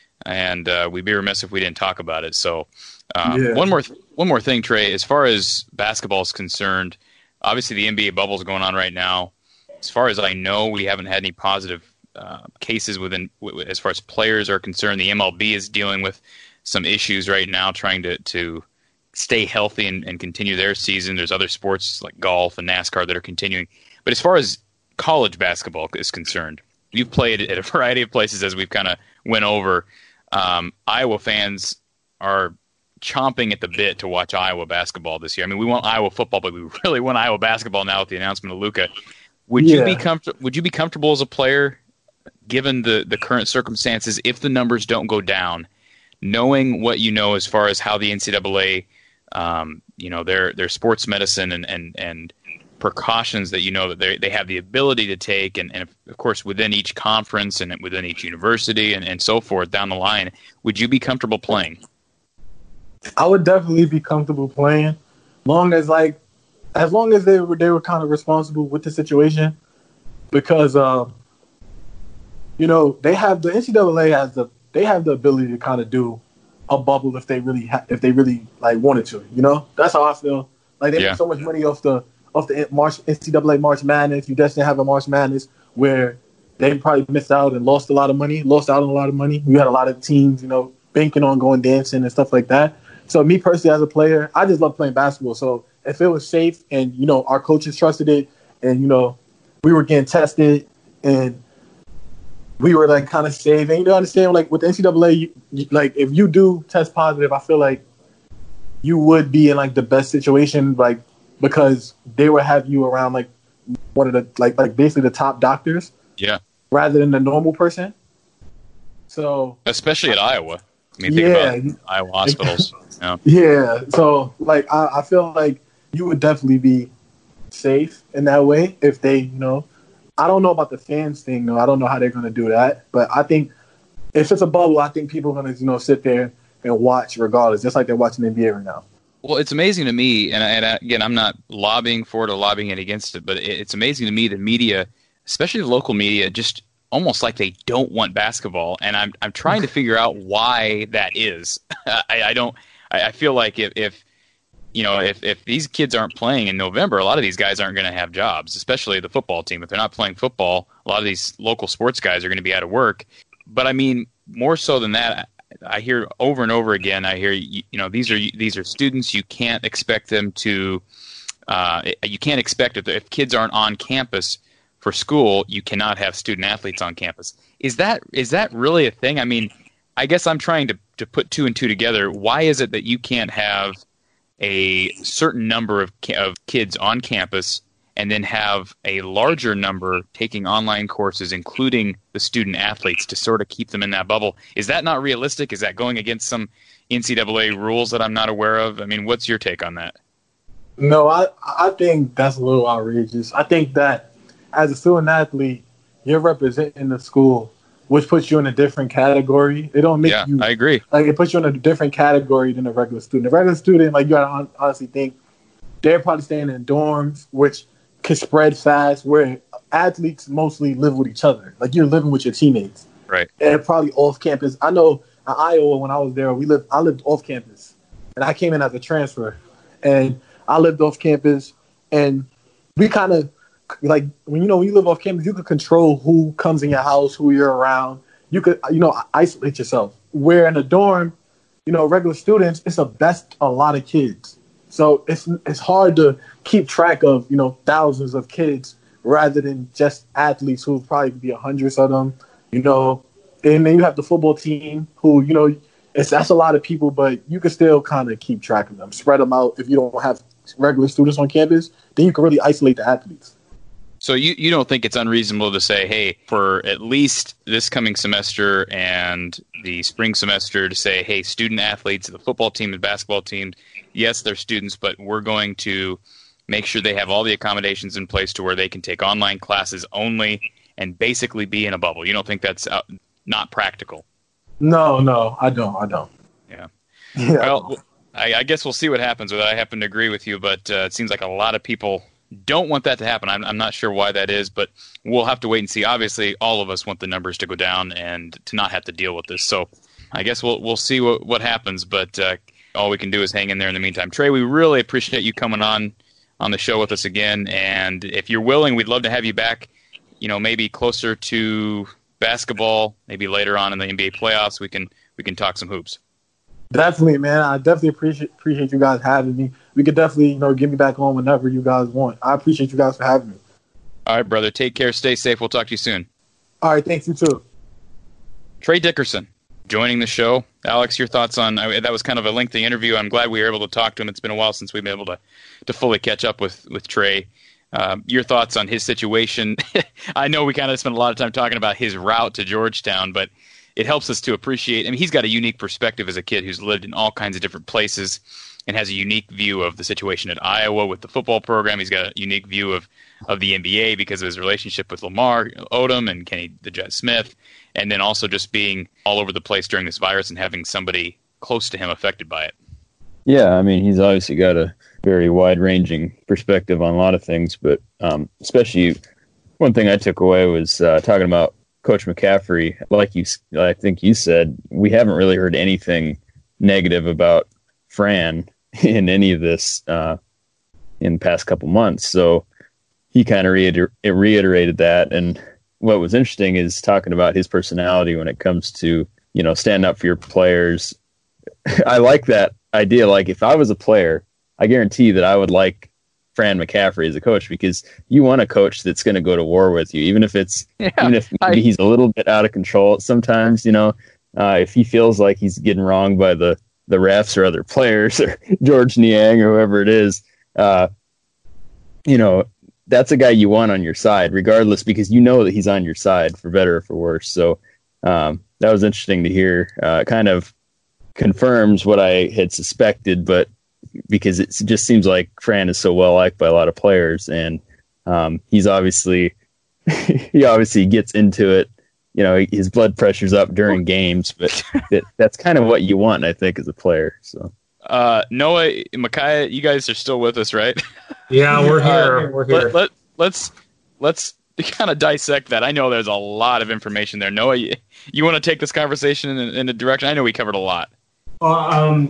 And uh, we'd be remiss if we didn't talk about it. So um, yeah. one more th- one more thing, Trey, as far as basketball is concerned, obviously the N B A bubble is going on right now. As far as I know, we haven't had any positive uh, cases within w- as far as players are concerned. The M L B is dealing with some issues right now, trying to, to stay healthy and, and continue their season. There's other sports like golf and NASCAR that are continuing. But as far as college basketball is concerned, you've played at a variety of places, as we've kind of went over. Um, Iowa fans are chomping at the bit to watch Iowa basketball this year. I mean, we want Iowa football, but we really want Iowa basketball now with the announcement of Luka. Would Yeah. you be comfortable? Would you be comfortable as a player, given the, the current circumstances, if the numbers don't go down, knowing what you know as far as how the N C double A, um, you know, their their sports medicine and and, and precautions that you know that they they have the ability to take, and, and of course within each conference and within each university and, and so forth down the line, would you be comfortable playing? I would definitely be comfortable playing, long as like, as long as they were they were kind of responsible with the situation, because uh, you know they have the N C double A has the they have the ability to kind of do a bubble if they really ha- if they really like wanted to. You know, that's how I feel. Like they Yeah. make so much money off the off the March N C double A March Madness. You definitely have a March Madness where they probably missed out and lost a lot of money, lost out on a lot of money. You had a lot of teams, you know, banking on going dancing and stuff like that. So me personally as a player, I just love playing basketball. So if it was safe and, you know, our coaches trusted it and, you know, we were getting tested and we were like kind of safe. And you know, understand, like with the N C double A, you, you, like if you do test positive, I feel like you would be in like the best situation, like because they would have you around like one of the, like, like basically the top doctors. Yeah. Rather than the normal person. So Especially at Iowa. I mean, think yeah, about Iowa hospitals. Yeah. yeah. So like, I, I feel like you would definitely be safe in that way if they, you know, I don't know about the fans thing though. I don't know how they're going to do that, but I think if it's a bubble, I think people are going to, you know, sit there and watch regardless, just like they're watching the N B A right now. Well, it's amazing to me, and, and again, I'm not lobbying for it or lobbying it against it, but it's amazing to me the media, especially the local media, just almost like they don't want basketball, and I'm I'm trying to figure out why that is. I, I don't. I, I feel like if, if you know if, if these kids aren't playing in November, a lot of these guys aren't going to have jobs, especially the football team. If they're not playing football, a lot of these local sports guys are going to be out of work. But I mean, more so than that, I hear over and over again. I hear you, you know these are these are students. You can't expect them to. Uh, you can't expect if, if kids aren't on campus for school, you cannot have student athletes on campus. Is that is that really a thing? I mean, I guess I'm trying to, to put two and two together. Why is it that you can't have a certain number of of kids on campus and then have a larger number taking online courses, including the student athletes, to sort of keep them in that bubble? Is that not realistic? Is that going against some N C double A rules that I'm not aware of? I mean, what's your take on that? No, I I think that's a little outrageous. I think that as a student athlete, you're representing the school, which puts you in a different category. It don't make Yeah, you. I agree. Like it puts you in a different category than a regular student. A regular student, like you gotta honestly think, they're probably staying in dorms, which could spread fast. Where athletes mostly live with each other, like you're living with your teammates, Right. and probably off campus. I know in Iowa when I was there, we lived. I lived off campus, and I came in as a transfer, and I lived off campus, and we kind of. Like when you know when you live off campus, you can control who comes in your house, who you're around. You could you know isolate yourself. Where in a dorm, you know, regular students, it's a best a lot of kids, so it's it's hard to keep track of you know thousands of kids rather than just athletes who probably be hundreds of them. You know, and then you have the football team who you know it's that's a lot of people, but you can still kind of keep track of them, spread them out. If you don't have regular students on campus, then you can really isolate the athletes. So you, you don't think it's unreasonable to say, hey, for at least this coming semester and the spring semester, to say, hey, student athletes, the football team and basketball team, yes, they're students, but we're going to make sure they have all the accommodations in place to where they can take online classes only and basically be in a bubble. You don't think that's uh, not practical? No, no, I don't. I don't. Yeah. Yeah. Well, I, I guess we'll see what happens with that. I happen to agree with you, but uh, it seems like a lot of people don't want that to happen. I'm, I'm not sure why that is, but we'll have to wait and see. Obviously, all of us want the numbers to go down and to not have to deal with this. So I guess we'll we'll see what, what happens, but uh, all we can do is hang in there in the meantime. Trey, we really appreciate you coming on on the show with us again, and if you're willing, we'd love to have you back, you know, maybe closer to basketball, maybe later on in the N B A playoffs, we can we can talk some hoops. Definitely, man. I definitely appreciate appreciate you guys having me. We could definitely, you know, get me back on whenever you guys want. I appreciate you guys for having me. All right, brother. Take care. Stay safe. We'll talk to you soon. All right. Thanks, you too. Trey Dickerson joining the show. Alex, your thoughts on I, that was kind of a lengthy interview. I'm glad we were able to talk to him. It's been a while since we've been able to, to fully catch up with, with Trey. Uh, your thoughts on his situation. I know we kind of spent a lot of time talking about his route to Georgetown, but it helps us to appreciate. I mean, he's got a unique perspective as a kid who's lived in all kinds of different places and has a unique view of the situation at Iowa with the football program. He's got a unique view of, of the N B A because of his relationship with Lamar Odom and Kenny the Jet Smith, and then also just being all over the place during this virus and having somebody close to him affected by it. Yeah, I mean, he's obviously got a very wide-ranging perspective on a lot of things, but um, especially one thing I took away was uh, talking about Coach McCaffrey. Like you, I think you said, we haven't really heard anything negative about Fran in any of this uh, in the past couple months. So he kind of reiter- reiterated that. And what was interesting is talking about his personality when it comes to, you know, standing up for your players. I like that idea. Like, if I was a player, I guarantee that I would like Fran McCaffrey as a coach, because you want a coach that's going to go to war with you, even if it's yeah, even if maybe I, he's a little bit out of control sometimes. You know, uh, if he feels like he's getting wronged by the the refs or other players or George Niang or whoever it is, uh, you know, that's a guy you want on your side, regardless, because you know that he's on your side for better or for worse. So um, that was interesting to hear. Uh, kind of confirms what I had suspected, but because it just seems like Fran is so well liked by a lot of players, and um, he's obviously he obviously gets into it. You know, his blood pressure's up during games, but that, that's kind of what you want, I think, as a player. So, uh, Noah, Micaiah, you guys are still with us, right? Yeah, we're here. Uh, we're here. Let, let, let's let's kind of dissect that. I know there's a lot of information there. Noah, you, you want to take this conversation in, in a direction? I know we covered a lot. Uh, um,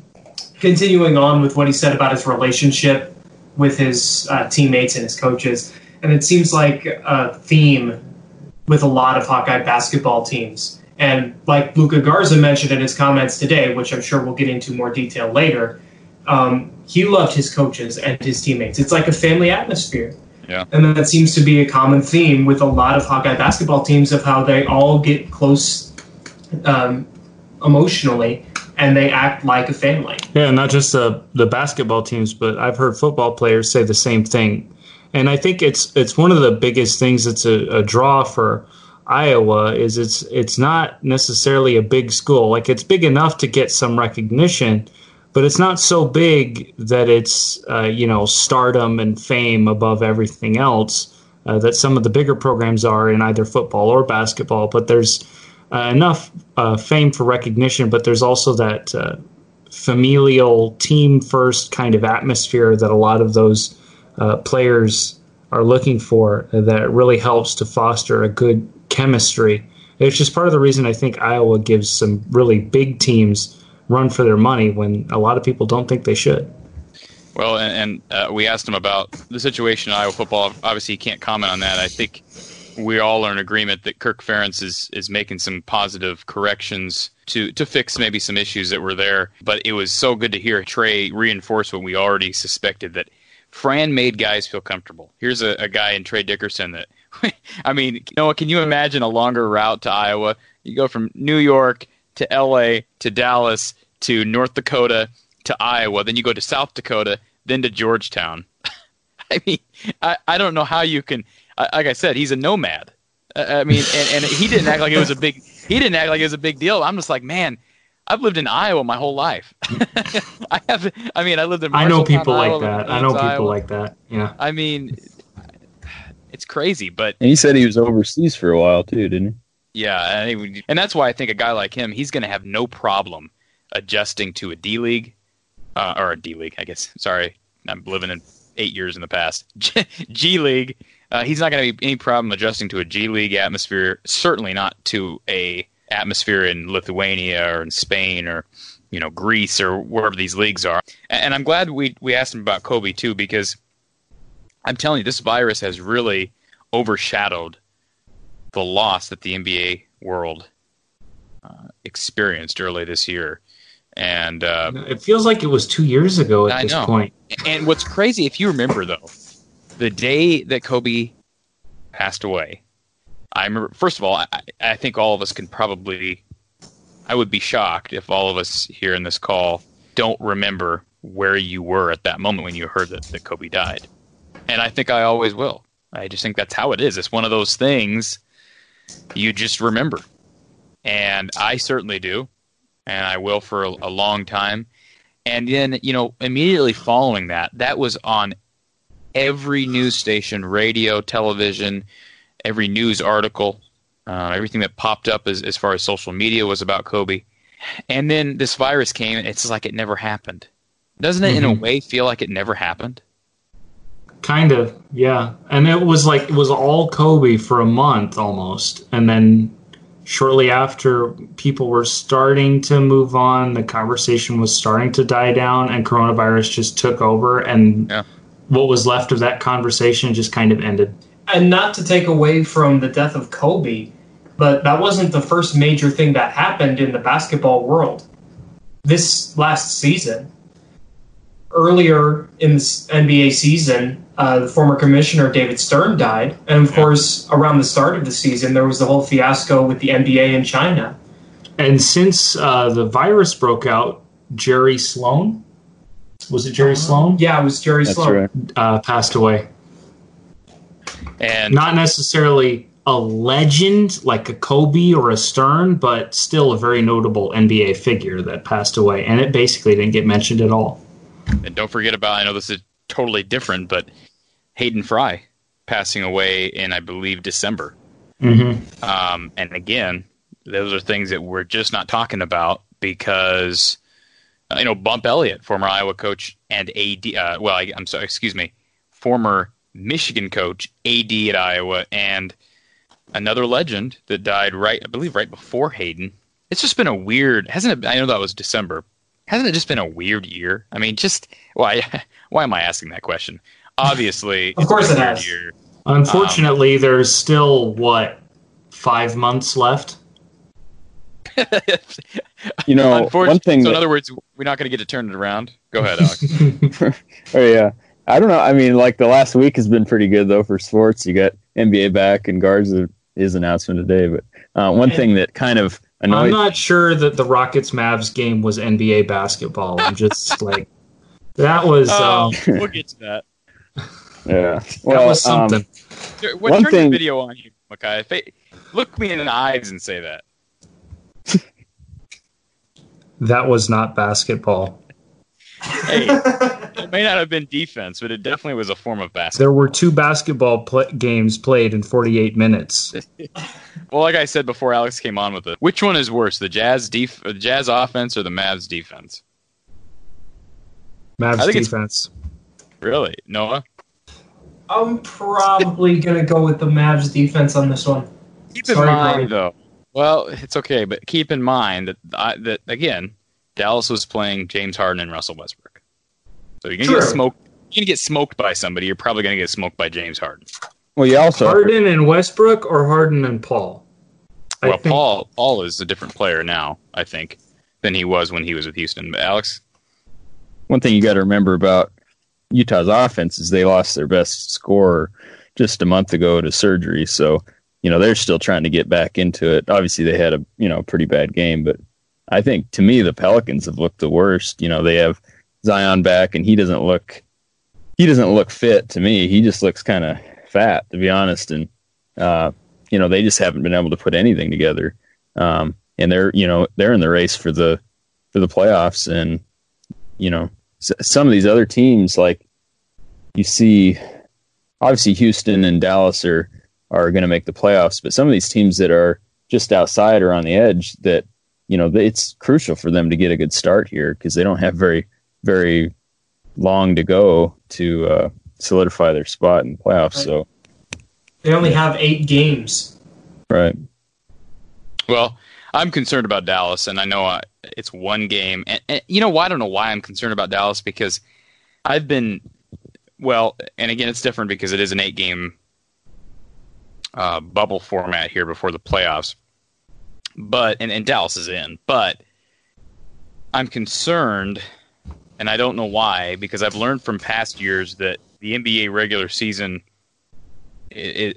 continuing on with what he said about his relationship with his uh, teammates and his coaches, and it seems like a theme with a lot of Hawkeye basketball teams. And like Luka Garza mentioned in his comments today, which I'm sure we'll get into more detail later, um, he loved his coaches and his teammates. It's like a family atmosphere. Yeah. And that seems to be a common theme with a lot of Hawkeye basketball teams, of how they all get close um, emotionally, and they act like a family. Yeah, not just the the basketball teams, but I've heard football players say the same thing. And I think it's it's one of the biggest things that's a, a draw for Iowa is it's it's not necessarily a big school. Like, it's big enough to get some recognition, but it's not so big that it's uh, you know stardom and fame above everything else uh, that some of the bigger programs are in either football or basketball. But there's uh, enough uh, fame for recognition, but there's also that uh, familial team first kind of atmosphere that a lot of those Uh, players are looking for, uh, that really helps to foster a good chemistry. It's just part of the reason I think Iowa gives some really big teams run for their money when a lot of people don't think they should. Well, and, and uh, we asked him about the situation in Iowa football. Obviously, he can't comment on that. I think we all are in agreement that Kirk Ferentz is, is making some positive corrections to, to fix maybe some issues that were there. But it was so good to hear Trey reinforce what we already suspected, that Fran made guys feel comfortable. Here's a, a guy in Trey Dickerson that, I mean, Noah, can you imagine a longer route to Iowa? You go from New York to L A to Dallas to North Dakota to Iowa, then you go to South Dakota, then to Georgetown. I mean, I, I don't know how you can, like I said, he's a nomad. I mean, and, and he didn't act like it was a big, he didn't act like it was a big deal. I'm just like, man, I've lived in Iowa my whole life. I have. I mean, I lived in. I know people Iowa, like that. I know people Iowa. like that. Yeah. I mean, it's crazy, but. And he said he was overseas for a while too, didn't he? Yeah, and, he, and that's why I think a guy like him, he's going to have no problem adjusting to a D League, uh, or a D League, I guess. Sorry, I'm living in eight years in the past. G League. Uh, he's not going to have any problem adjusting to a G League atmosphere. Certainly not to a. atmosphere in Lithuania or in Spain or, you know, Greece or wherever these leagues are. And I'm glad we we asked him about Kobe too, because I'm telling you, this virus has really overshadowed the loss that the N B A world uh, experienced early this year. And uh, it feels like it was two years ago at I this know. point. And what's crazy, if you remember though, the day that Kobe passed away, I remember, first of all, I, I think all of us can probably, I would be shocked if all of us here in this call don't remember where you were at that moment when you heard that, that Kobe died. And I think I always will. I just think that's how it is. It's one of those things you just remember. And I certainly do. And I will for a, a long time. And then, you know, immediately following that, that was on every news station, radio, television, every news article, uh, everything that popped up as, as far as social media was about Kobe. And then this virus came, and it's like it never happened. Doesn't it, mm-hmm. in a way, feel like it never happened? Kind of, yeah. And it was like, it was all Kobe for a month almost. And then shortly after, people were starting to move on, the conversation was starting to die down, and coronavirus just took over, and yeah. what was left of that conversation just kind of ended. And not to take away from the death of Kobe, but that wasn't the first major thing that happened in the basketball world this last season. Earlier in this N B A season, uh, the former commissioner David Stern died. And, of yeah. course, around the start of the season, there was the whole fiasco with the N B A in China. And since uh, the virus broke out, Jerry Sloan, was it Jerry uh, Sloan? Yeah, it was Jerry That's Sloan. Right. Uh, passed away. And not necessarily a legend like a Kobe or a Stern, but still a very notable N B A figure that passed away. And it basically didn't get mentioned at all. And don't forget about, I know this is totally different, but Hayden Fry passing away in, I believe, December. Mm-hmm. Um, and again, those are things that we're just not talking about because, uh, you know, Bump Elliott, former Iowa coach and A D, uh, well, I, I'm sorry, excuse me, former Michigan coach, A D at Iowa, and another legend that died right, I believe, right before Hayden. It's just been a weird, hasn't it? I know that was December. Hasn't it just been a weird year? I mean, just why? Why am I asking that question? Obviously, of course it's it a weird has. Year. Unfortunately, um, there's still what five months left. You know, one thing. So, that, in other words, we're not going to get to turn it around. Go ahead, Alex. Oh yeah, I don't know. I mean, like the last week has been pretty good though for sports. You got N B A back and guards his announcement today, but uh, one thing that kind of annoyed. I'm not sure that the Rockets Mavs game was N B A basketball. I'm just like that was. Oh, um, we'll get to that. Yeah, well, that was something. Um, what, one turn thing, the video on you, Makai. Look me in the eyes and say that. That was not basketball. Hey, it may not have been defense, but it definitely was a form of basketball. There were two basketball pl- games played in forty-eight minutes. Well, like I said before Alex came on with it, which one is worse, the Jazz def- the Jazz offense or the Mavs defense? Mavs defense. Really? Noah? I'm probably going to go with the Mavs defense on this one. Keep in Sorry, mind, Brian. though. Well, it's okay, but keep in mind that, uh, that again, Dallas was playing James Harden and Russell Westbrook. So you're going to get smoked. You're going to get smoked by somebody. You're probably going to get smoked by James Harden. Well, you also Harden and Westbrook or Harden and Paul? Well, I think... Paul Paul is a different player now, I think, than he was when he was with Houston. But Alex? One thing you got to remember about Utah's offense is they lost their best scorer just a month ago to surgery. So, you know, they're still trying to get back into it. Obviously, they had a, you know, pretty bad game, but I think, to me, the Pelicans have looked the worst. You know, they have Zion back, and he doesn't look he doesn't look fit to me. He just looks kind of fat, to be honest. And, uh, you know, they just haven't been able to put anything together. Um, and they're, you know, they're in the race for the for the playoffs. And, you know, s- some of these other teams, like you see, obviously Houston and Dallas are, are going to make the playoffs, but some of these teams that are just outside or on the edge that, you know, it's crucial for them to get a good start here because they don't have very, very long to go to uh, solidify their spot in the playoffs. Right. So they only have eight games. Right. Well, I'm concerned about Dallas, and I know uh, it's one game. And, and you know why? I don't know why I'm concerned about Dallas because I've been, well, and again, it's different because it is an eight-game uh, bubble format here before the playoffs. But and, and Dallas is in, but I'm concerned, and I don't know why, because I've learned from past years that the N B A regular season, it, it,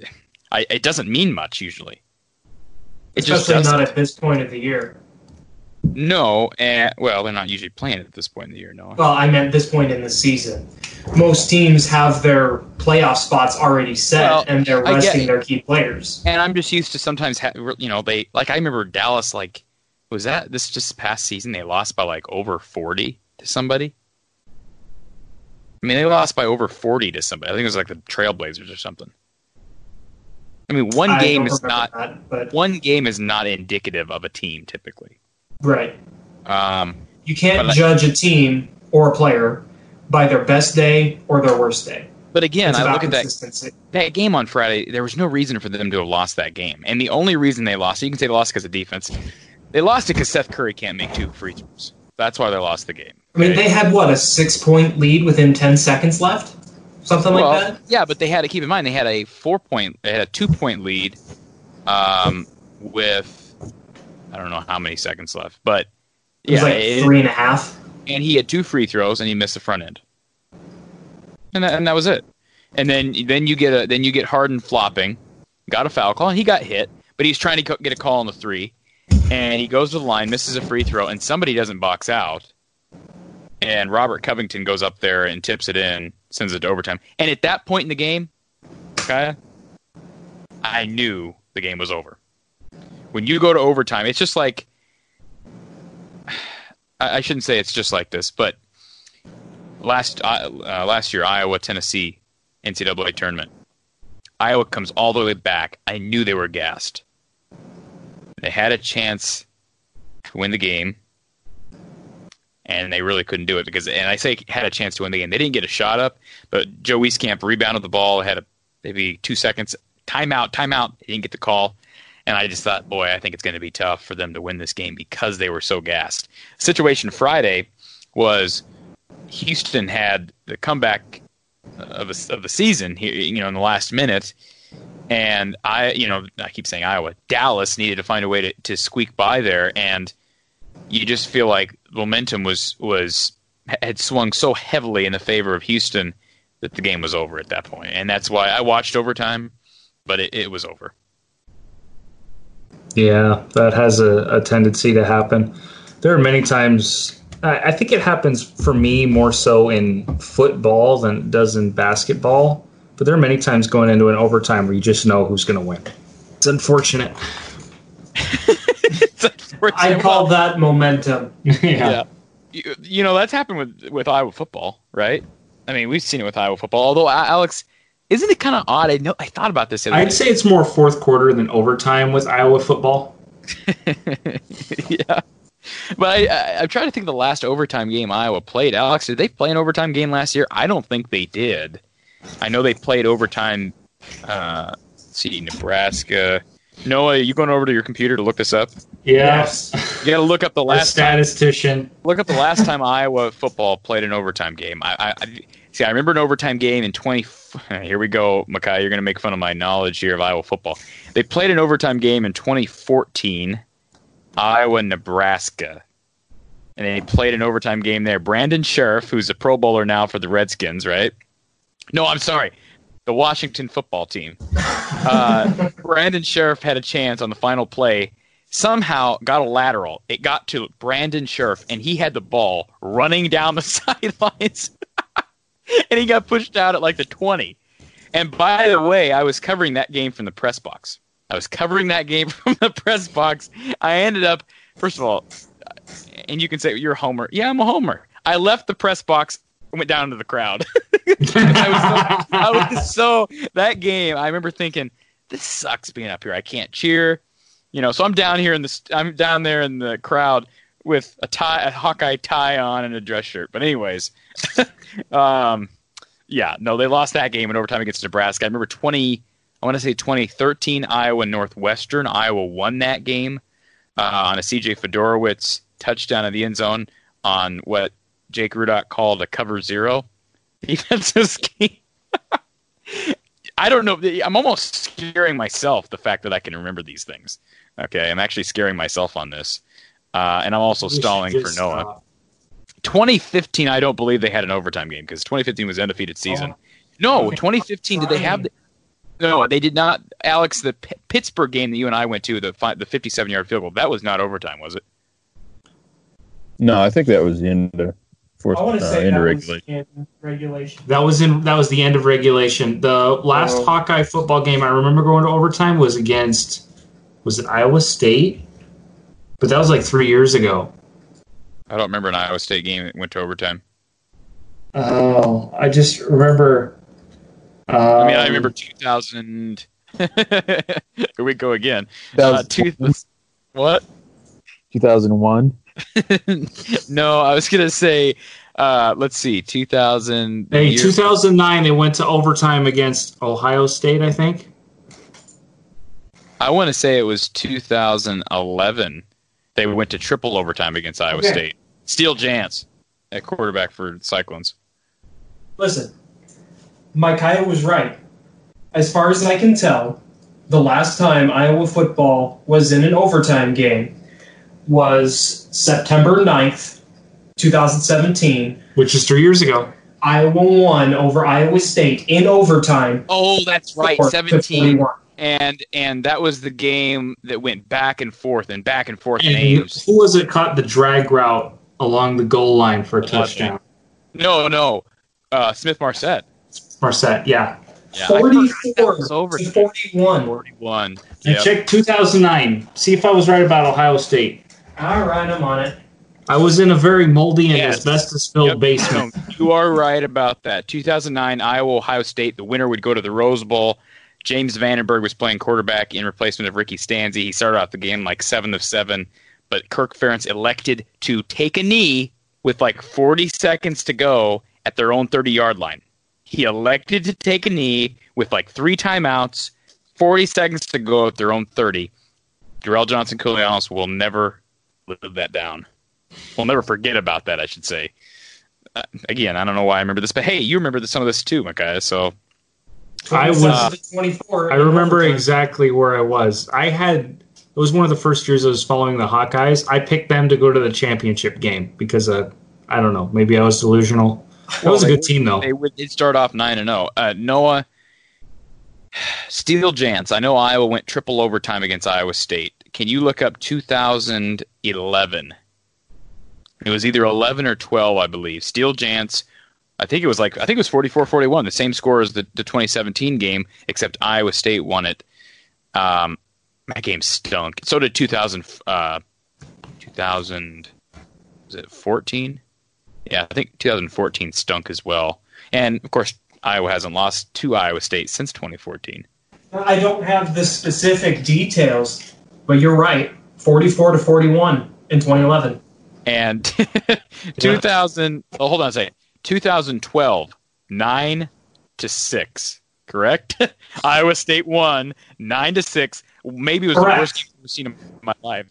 I, it doesn't mean much usually. It Especially just not at this point of the year. No, and well, they're not usually playing at this point in the year. No. Well, I meant this point in the season. Most teams have their playoff spots already set, Well, and they're I get resting it. their key players. And I'm just used to sometimes, ha- you know, they like I remember Dallas. Like, was that this just past season? They lost by like over forty to somebody. I mean, they lost by over forty to somebody. I think it was like the Trailblazers or something. I mean, one I game don't is remember not that, but one game is not indicative of a team typically. right. Um, You can't But I- judge a team or a player by their best day or their worst day. but again, It's I about look at that consistency. that game on Friday. There was no reason for them to have lost that game, and the only reason they lost, you can say they lost because of defense. They lost it because Seth Curry can't make two free throws. That's why they lost the game. I mean, Okay? they had, what, a six-point lead within ten seconds left? Something well, like that? yeah, but they had to keep in mind they had a four point, they had a two point lead, um, with I don't know how many seconds left, but It was yeah, like it- three and a half. and he had two free throws and he missed the front end, and that, and that was it. And then then you get a then you get Harden flopping, got a foul call, and he got hit, but he's trying to co- get a call on the three, and he goes to the line, misses a free throw, and somebody doesn't box out. And Robert Covington goes up there and tips it in, sends it to overtime. And at that point in the game, okay, I knew the game was over. When you go to overtime, it's just like, I, I shouldn't say it's just like this, but last uh, uh, last year, Iowa, Tennessee, N C double A tournament, Iowa comes all the way back. I knew they were gassed. They had a chance to win the game, and they really couldn't do it because, and I say had a chance to win the game. They didn't get a shot up, but Joe Wieskamp rebounded the ball, had a maybe two seconds, timeout, timeout. He didn't get the call, and I just thought, boy, I think it's going to be tough for them to win this game because they were so gassed. Situation Friday was Houston had the comeback of the, of the season here, you know, in the last minute. And I, you know, I keep saying Iowa. Dallas needed to find a way to, to squeak by there, and you just feel like momentum was was had swung so heavily in the favor of Houston that the game was over at that point. And that's why I watched overtime, but it, it was over. Yeah, that has a, a tendency to happen. There are many times, I, I think it happens for me more so in football than it does in basketball. But there are many times going into an overtime where you just know who's going to win. It's unfortunate. It's unfortunate. I call that momentum. yeah. Yeah. You, you know, that's happened with, with Iowa football, right? I mean, we've seen it with Iowa football. Although, Alex, isn't it kind of odd? I know I thought about this the other I'd day. say it's more fourth quarter than overtime with Iowa football. Yeah. But I, I, I'm trying to think of the last overtime game Iowa played. Alex, did they play an overtime game last year? I don't think they did. I know they played overtime. Uh, let's see, Nebraska. Noah, are you going over to your computer to look this up? Yes. You got to look up the Our last time. statistician. Look up the last time Iowa football played an overtime game. I, I, I see. I remember an overtime game in twenty. Here we go, Makai. You're going to make fun of my knowledge here of Iowa football. They played an overtime game in twenty fourteen, Iowa, Nebraska, and they played an overtime game there. Brandon Sheriff, who's a Pro Bowler now for the Redskins, right? No, I'm sorry, the Washington football team. Uh, Brandon Sheriff had a chance on the final play. Somehow got a lateral. It got to Brandon Sheriff, and he had the ball running down the sidelines. And he got pushed out at like the twenty. And by the way, I was covering that game from the press box. I was covering that game from the press box. I ended up, first of all, and you can say, you're a homer. Yeah, I'm a homer. I left the press box and went down into the crowd. I, was so, I was so, that game, I remember thinking, this sucks being up here. I can't cheer. You know, so I'm down here in the, I'm down there in the crowd with a tie, a Hawkeye tie on and a dress shirt. But anyways, um, yeah, no, they lost that game in overtime against Nebraska. I remember twenty, I want to say twenty thirteen, Iowa Northwestern. Iowa won that game uh, on a C J Fedorowicz touchdown in the end zone on what Jake Rudock called a cover zero defensive scheme. I don't know. I'm almost scaring myself, the fact that I can remember these things. Okay, I'm actually scaring myself on this. Uh, and I'm also stalling for Noah. Stop. twenty fifteen, I don't believe they had an overtime game because twenty fifteen was undefeated season. Oh. No, twenty fifteen, did they have the, No, they did not. Alex, the P- Pittsburgh game that you and I went to, the fi- the fifty-seven-yard field goal, that was not overtime, was it? No, I think that was the end of fourth. I want to uh, say end that of was regulation. in regulation. That was in that was the end of regulation. The last Oh. Hawkeye football game I remember going to overtime was against was it Iowa State? But that was like three years ago. I don't remember an Iowa State game that went to overtime. Oh, I just remember. Um, I mean, I remember two thousand. Here we go again. Uh, two, what? two thousand one. No, I was gonna say. Uh, let's see, two thousand. Hey, year- two thousand nine, they went to overtime against Ohio State, I think. I want to say it was two thousand eleven. They went to triple overtime against Iowa Okay. State. Steele Jantz at quarterback for Cyclones. Listen, Micaiah was right. As far as I can tell, the last time Iowa football was in an overtime game was September ninth, twenty seventeen. Which is three years ago. Iowa won over Iowa State in overtime. Oh, that's right, four to seventeen. forty-one. And and that was the game that went back and forth and back and forth And names. who was it caught the drag route along the goal line for a touchdown? No, no, uh, Smith Marset. Marset, yeah. Yeah, I forgot that forty-four was over. to forty-one. forty-one. And Yep. check two thousand nine. See if I was right about Ohio State. All right, I'm on it. I was in a very moldy and Yes. asbestos-filled Yep. basement. No, you are right about that. two thousand nine, Iowa, Ohio State. The winner would go to the Rose Bowl. James Vandenberg was playing quarterback in replacement of Ricky Stanzi. He started out the game like seven of seven, but Kirk Ferentz elected to take a knee with like forty seconds to go at their own thirty-yard line. He elected to take a knee with like three timeouts, forty seconds to go at their own thirty. Darrell Johnson Koulianos will never live that down. We'll never forget about that, I should say. Uh, again, I don't know why I remember this, but hey, you remember some of this too, Micaiah, so... I was- twenty-seven to twenty-four. I in remember overtime. exactly where I was. I had it was one of the first years I was following the Hawkeyes. I picked them to go to the championship game because uh, I don't know, maybe I was delusional. That was a Well, good they- team though. They would they'd start off nine and zero. Uh, Noah Steele Jantz. I know Iowa went triple overtime against Iowa State. Can you look up two thousand eleven? It was either eleven or twelve, I believe. Steele Jantz. I think it was like I think it was forty-four forty-one, the same score as the, the twenty seventeen game, except Iowa State won it. Um, that game stunk. So did two thousand. Uh, two thousand. Was it fourteen? Yeah, I think two thousand fourteen stunk as well. And of course, Iowa hasn't lost to Iowa State since twenty fourteen. I don't have the specific details, but you're right. forty-four to forty-one in twenty eleven. And two thousand. Oh, hold on a second. twenty twelve, nine to six. Correct. Iowa State won nine to six. Maybe it was Correct. the worst game I've ever seen in my life.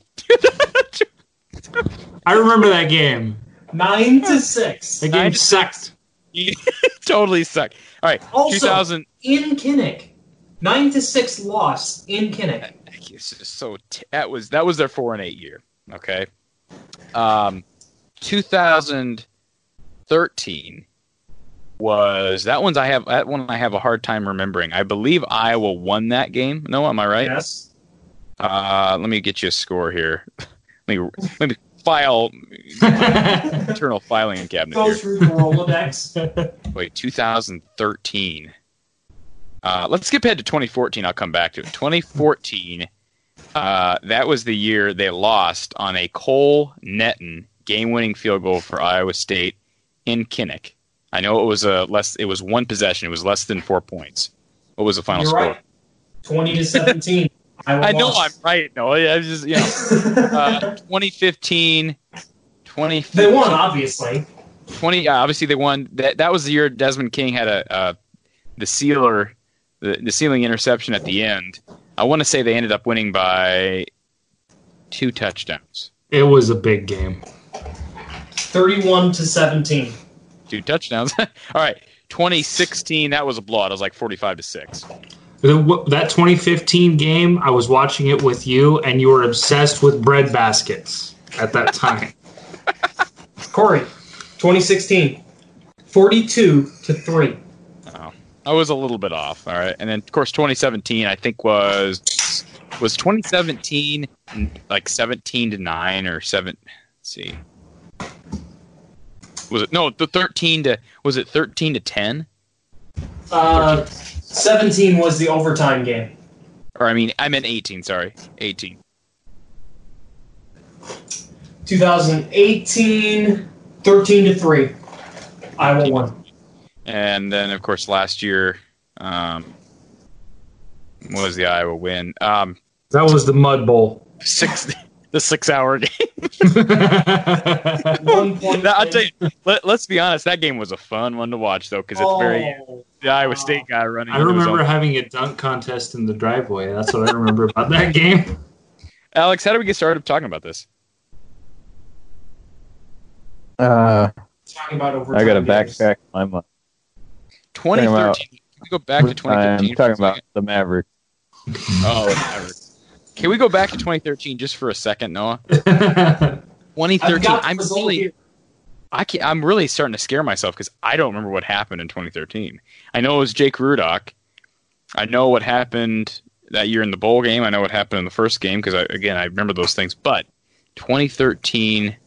I remember that game. Nine to six. That Nine game to sucked. Totally sucked. All right. Also, two thousand. in Kinnick. Nine to six loss in Kinnick. It's just so t- that was that was their four and eight year. Okay. Um, two thousand thirteen was that one's I have that one I have a hard time remembering. I believe Iowa won that game. No, am I right? Yes. Uh, let me get you a score here. let me let me file internal filing cabinet Go here. through the Rolodex. Wait, two thousand thirteen. Uh, let's skip ahead to twenty fourteen. I'll come back to it. twenty fourteen. Uh, that was the year they lost on a Cole Netton game-winning field goal for Iowa State in Kinnick. I know it was a less. It was one possession. It was less than four points. What was the final You're score? right. Twenty to seventeen. I know I'm right. No, I just you know. uh, twenty fifteen. twenty They won, obviously. twenty. Yeah, obviously they won. That that was the year Desmond King had a uh, the sealer, the the sealing interception at the end. I want to say they ended up winning by two touchdowns. It was a big game. Thirty-one to seventeen. Two touchdowns. All right. twenty sixteen. That was a blowout. It was like forty-five to six. The- That twenty fifteen game, I was watching it with you, and you were obsessed with bread baskets at that time. Corey, twenty sixteen. Forty-two to three. Oh. I was a little bit off. All right, and then of course twenty seventeen, I think was was twenty seventeen like seventeen to nine or seven. Let's see, was it no the thirteen to was it thirteen to ten? Uh, seventeen was the overtime game. Or I mean, I meant eighteen. Sorry, eighteen. twenty eighteen, thirteen to three. Iowa won. And then, of course, last year um, was the Iowa win. Um, that was the Mud Bowl. Six, the six-hour game. One point. Now, I'll tell you. Let, let's be honest. That game was a fun one to watch, though, because it's Oh, very the Iowa State guy running. I into his remember own- having a dunk contest in the driveway. That's what I remember about that game. Alex, how do we get started talking about this? Uh, Talking about overtime I got a games. backpack in my mind. twenty thirteen. Can we go back to twenty thirteen? I'm talking about the Mavericks. Oh, whatever. Can we go back to twenty thirteen just for a second, Noah? twenty I've thirteen. got the I'm result really, here. I can't, I'm really starting to scare myself because I don't remember what happened in twenty thirteen. I know it was Jake Rudock. I know what happened that year in the bowl game. I know what happened in the first game because, I, again, I remember those things. But twenty thirteen,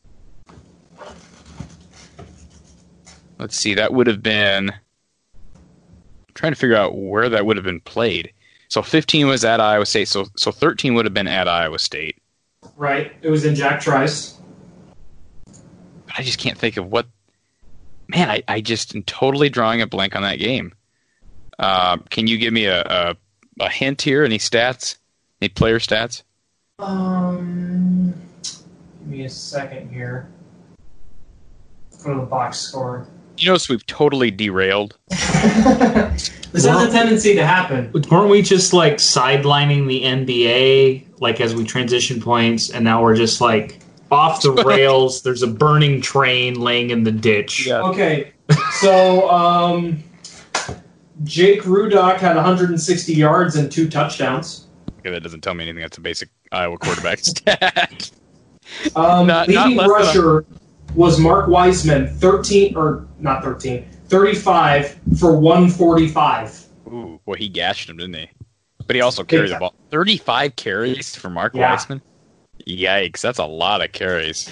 let's see, that would have been, I'm trying to figure out where that would have been played. So fifteen was at Iowa State, so so thirteen would have been at Iowa State. Right. It was in Jack Trice. But I just can't think of what. Man, I, I just am totally drawing a blank on that game. Uh, can you give me a, a a hint here? Any stats? Any player stats? Um, give me a second here. Go to the box score. You notice we've totally derailed. This has a tendency to happen. Weren't we just like sidelining the N B A like as we transition points, and now we're just like off the rails? There's a burning train laying in the ditch. Yeah. Okay, so um, Jake Rudock had one hundred sixty yards and two touchdowns. Okay, that doesn't tell me anything. That's a basic Iowa quarterback stat. Um, Not- not leading less than a- rusher was Mark Wiseman, thirteen or not thirteen, thirty-five for one forty-five. Ooh, well, he gashed him, didn't he? But he also carried the ball. thirty-five carries for Mark Yeah. Weissman? Yikes, that's a lot of carries.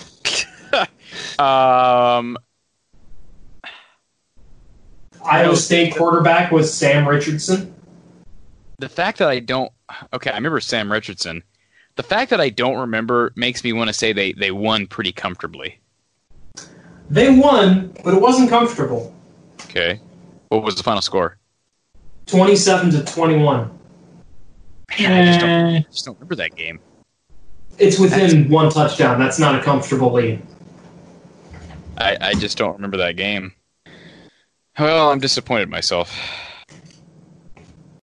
um, Iowa State quarterback was Sam Richardson. the fact that I don't... Okay, I remember Sam Richardson. The fact that I don't remember makes me want to say they, they won pretty comfortably. They won, but it wasn't comfortable. Okay. What was the final score? twenty-seven to twenty-one. Man, I just don't, I just don't remember that game. It's within one touchdown. That's not a comfortable lead. I, I just don't remember that game. Well, I'm disappointed in myself.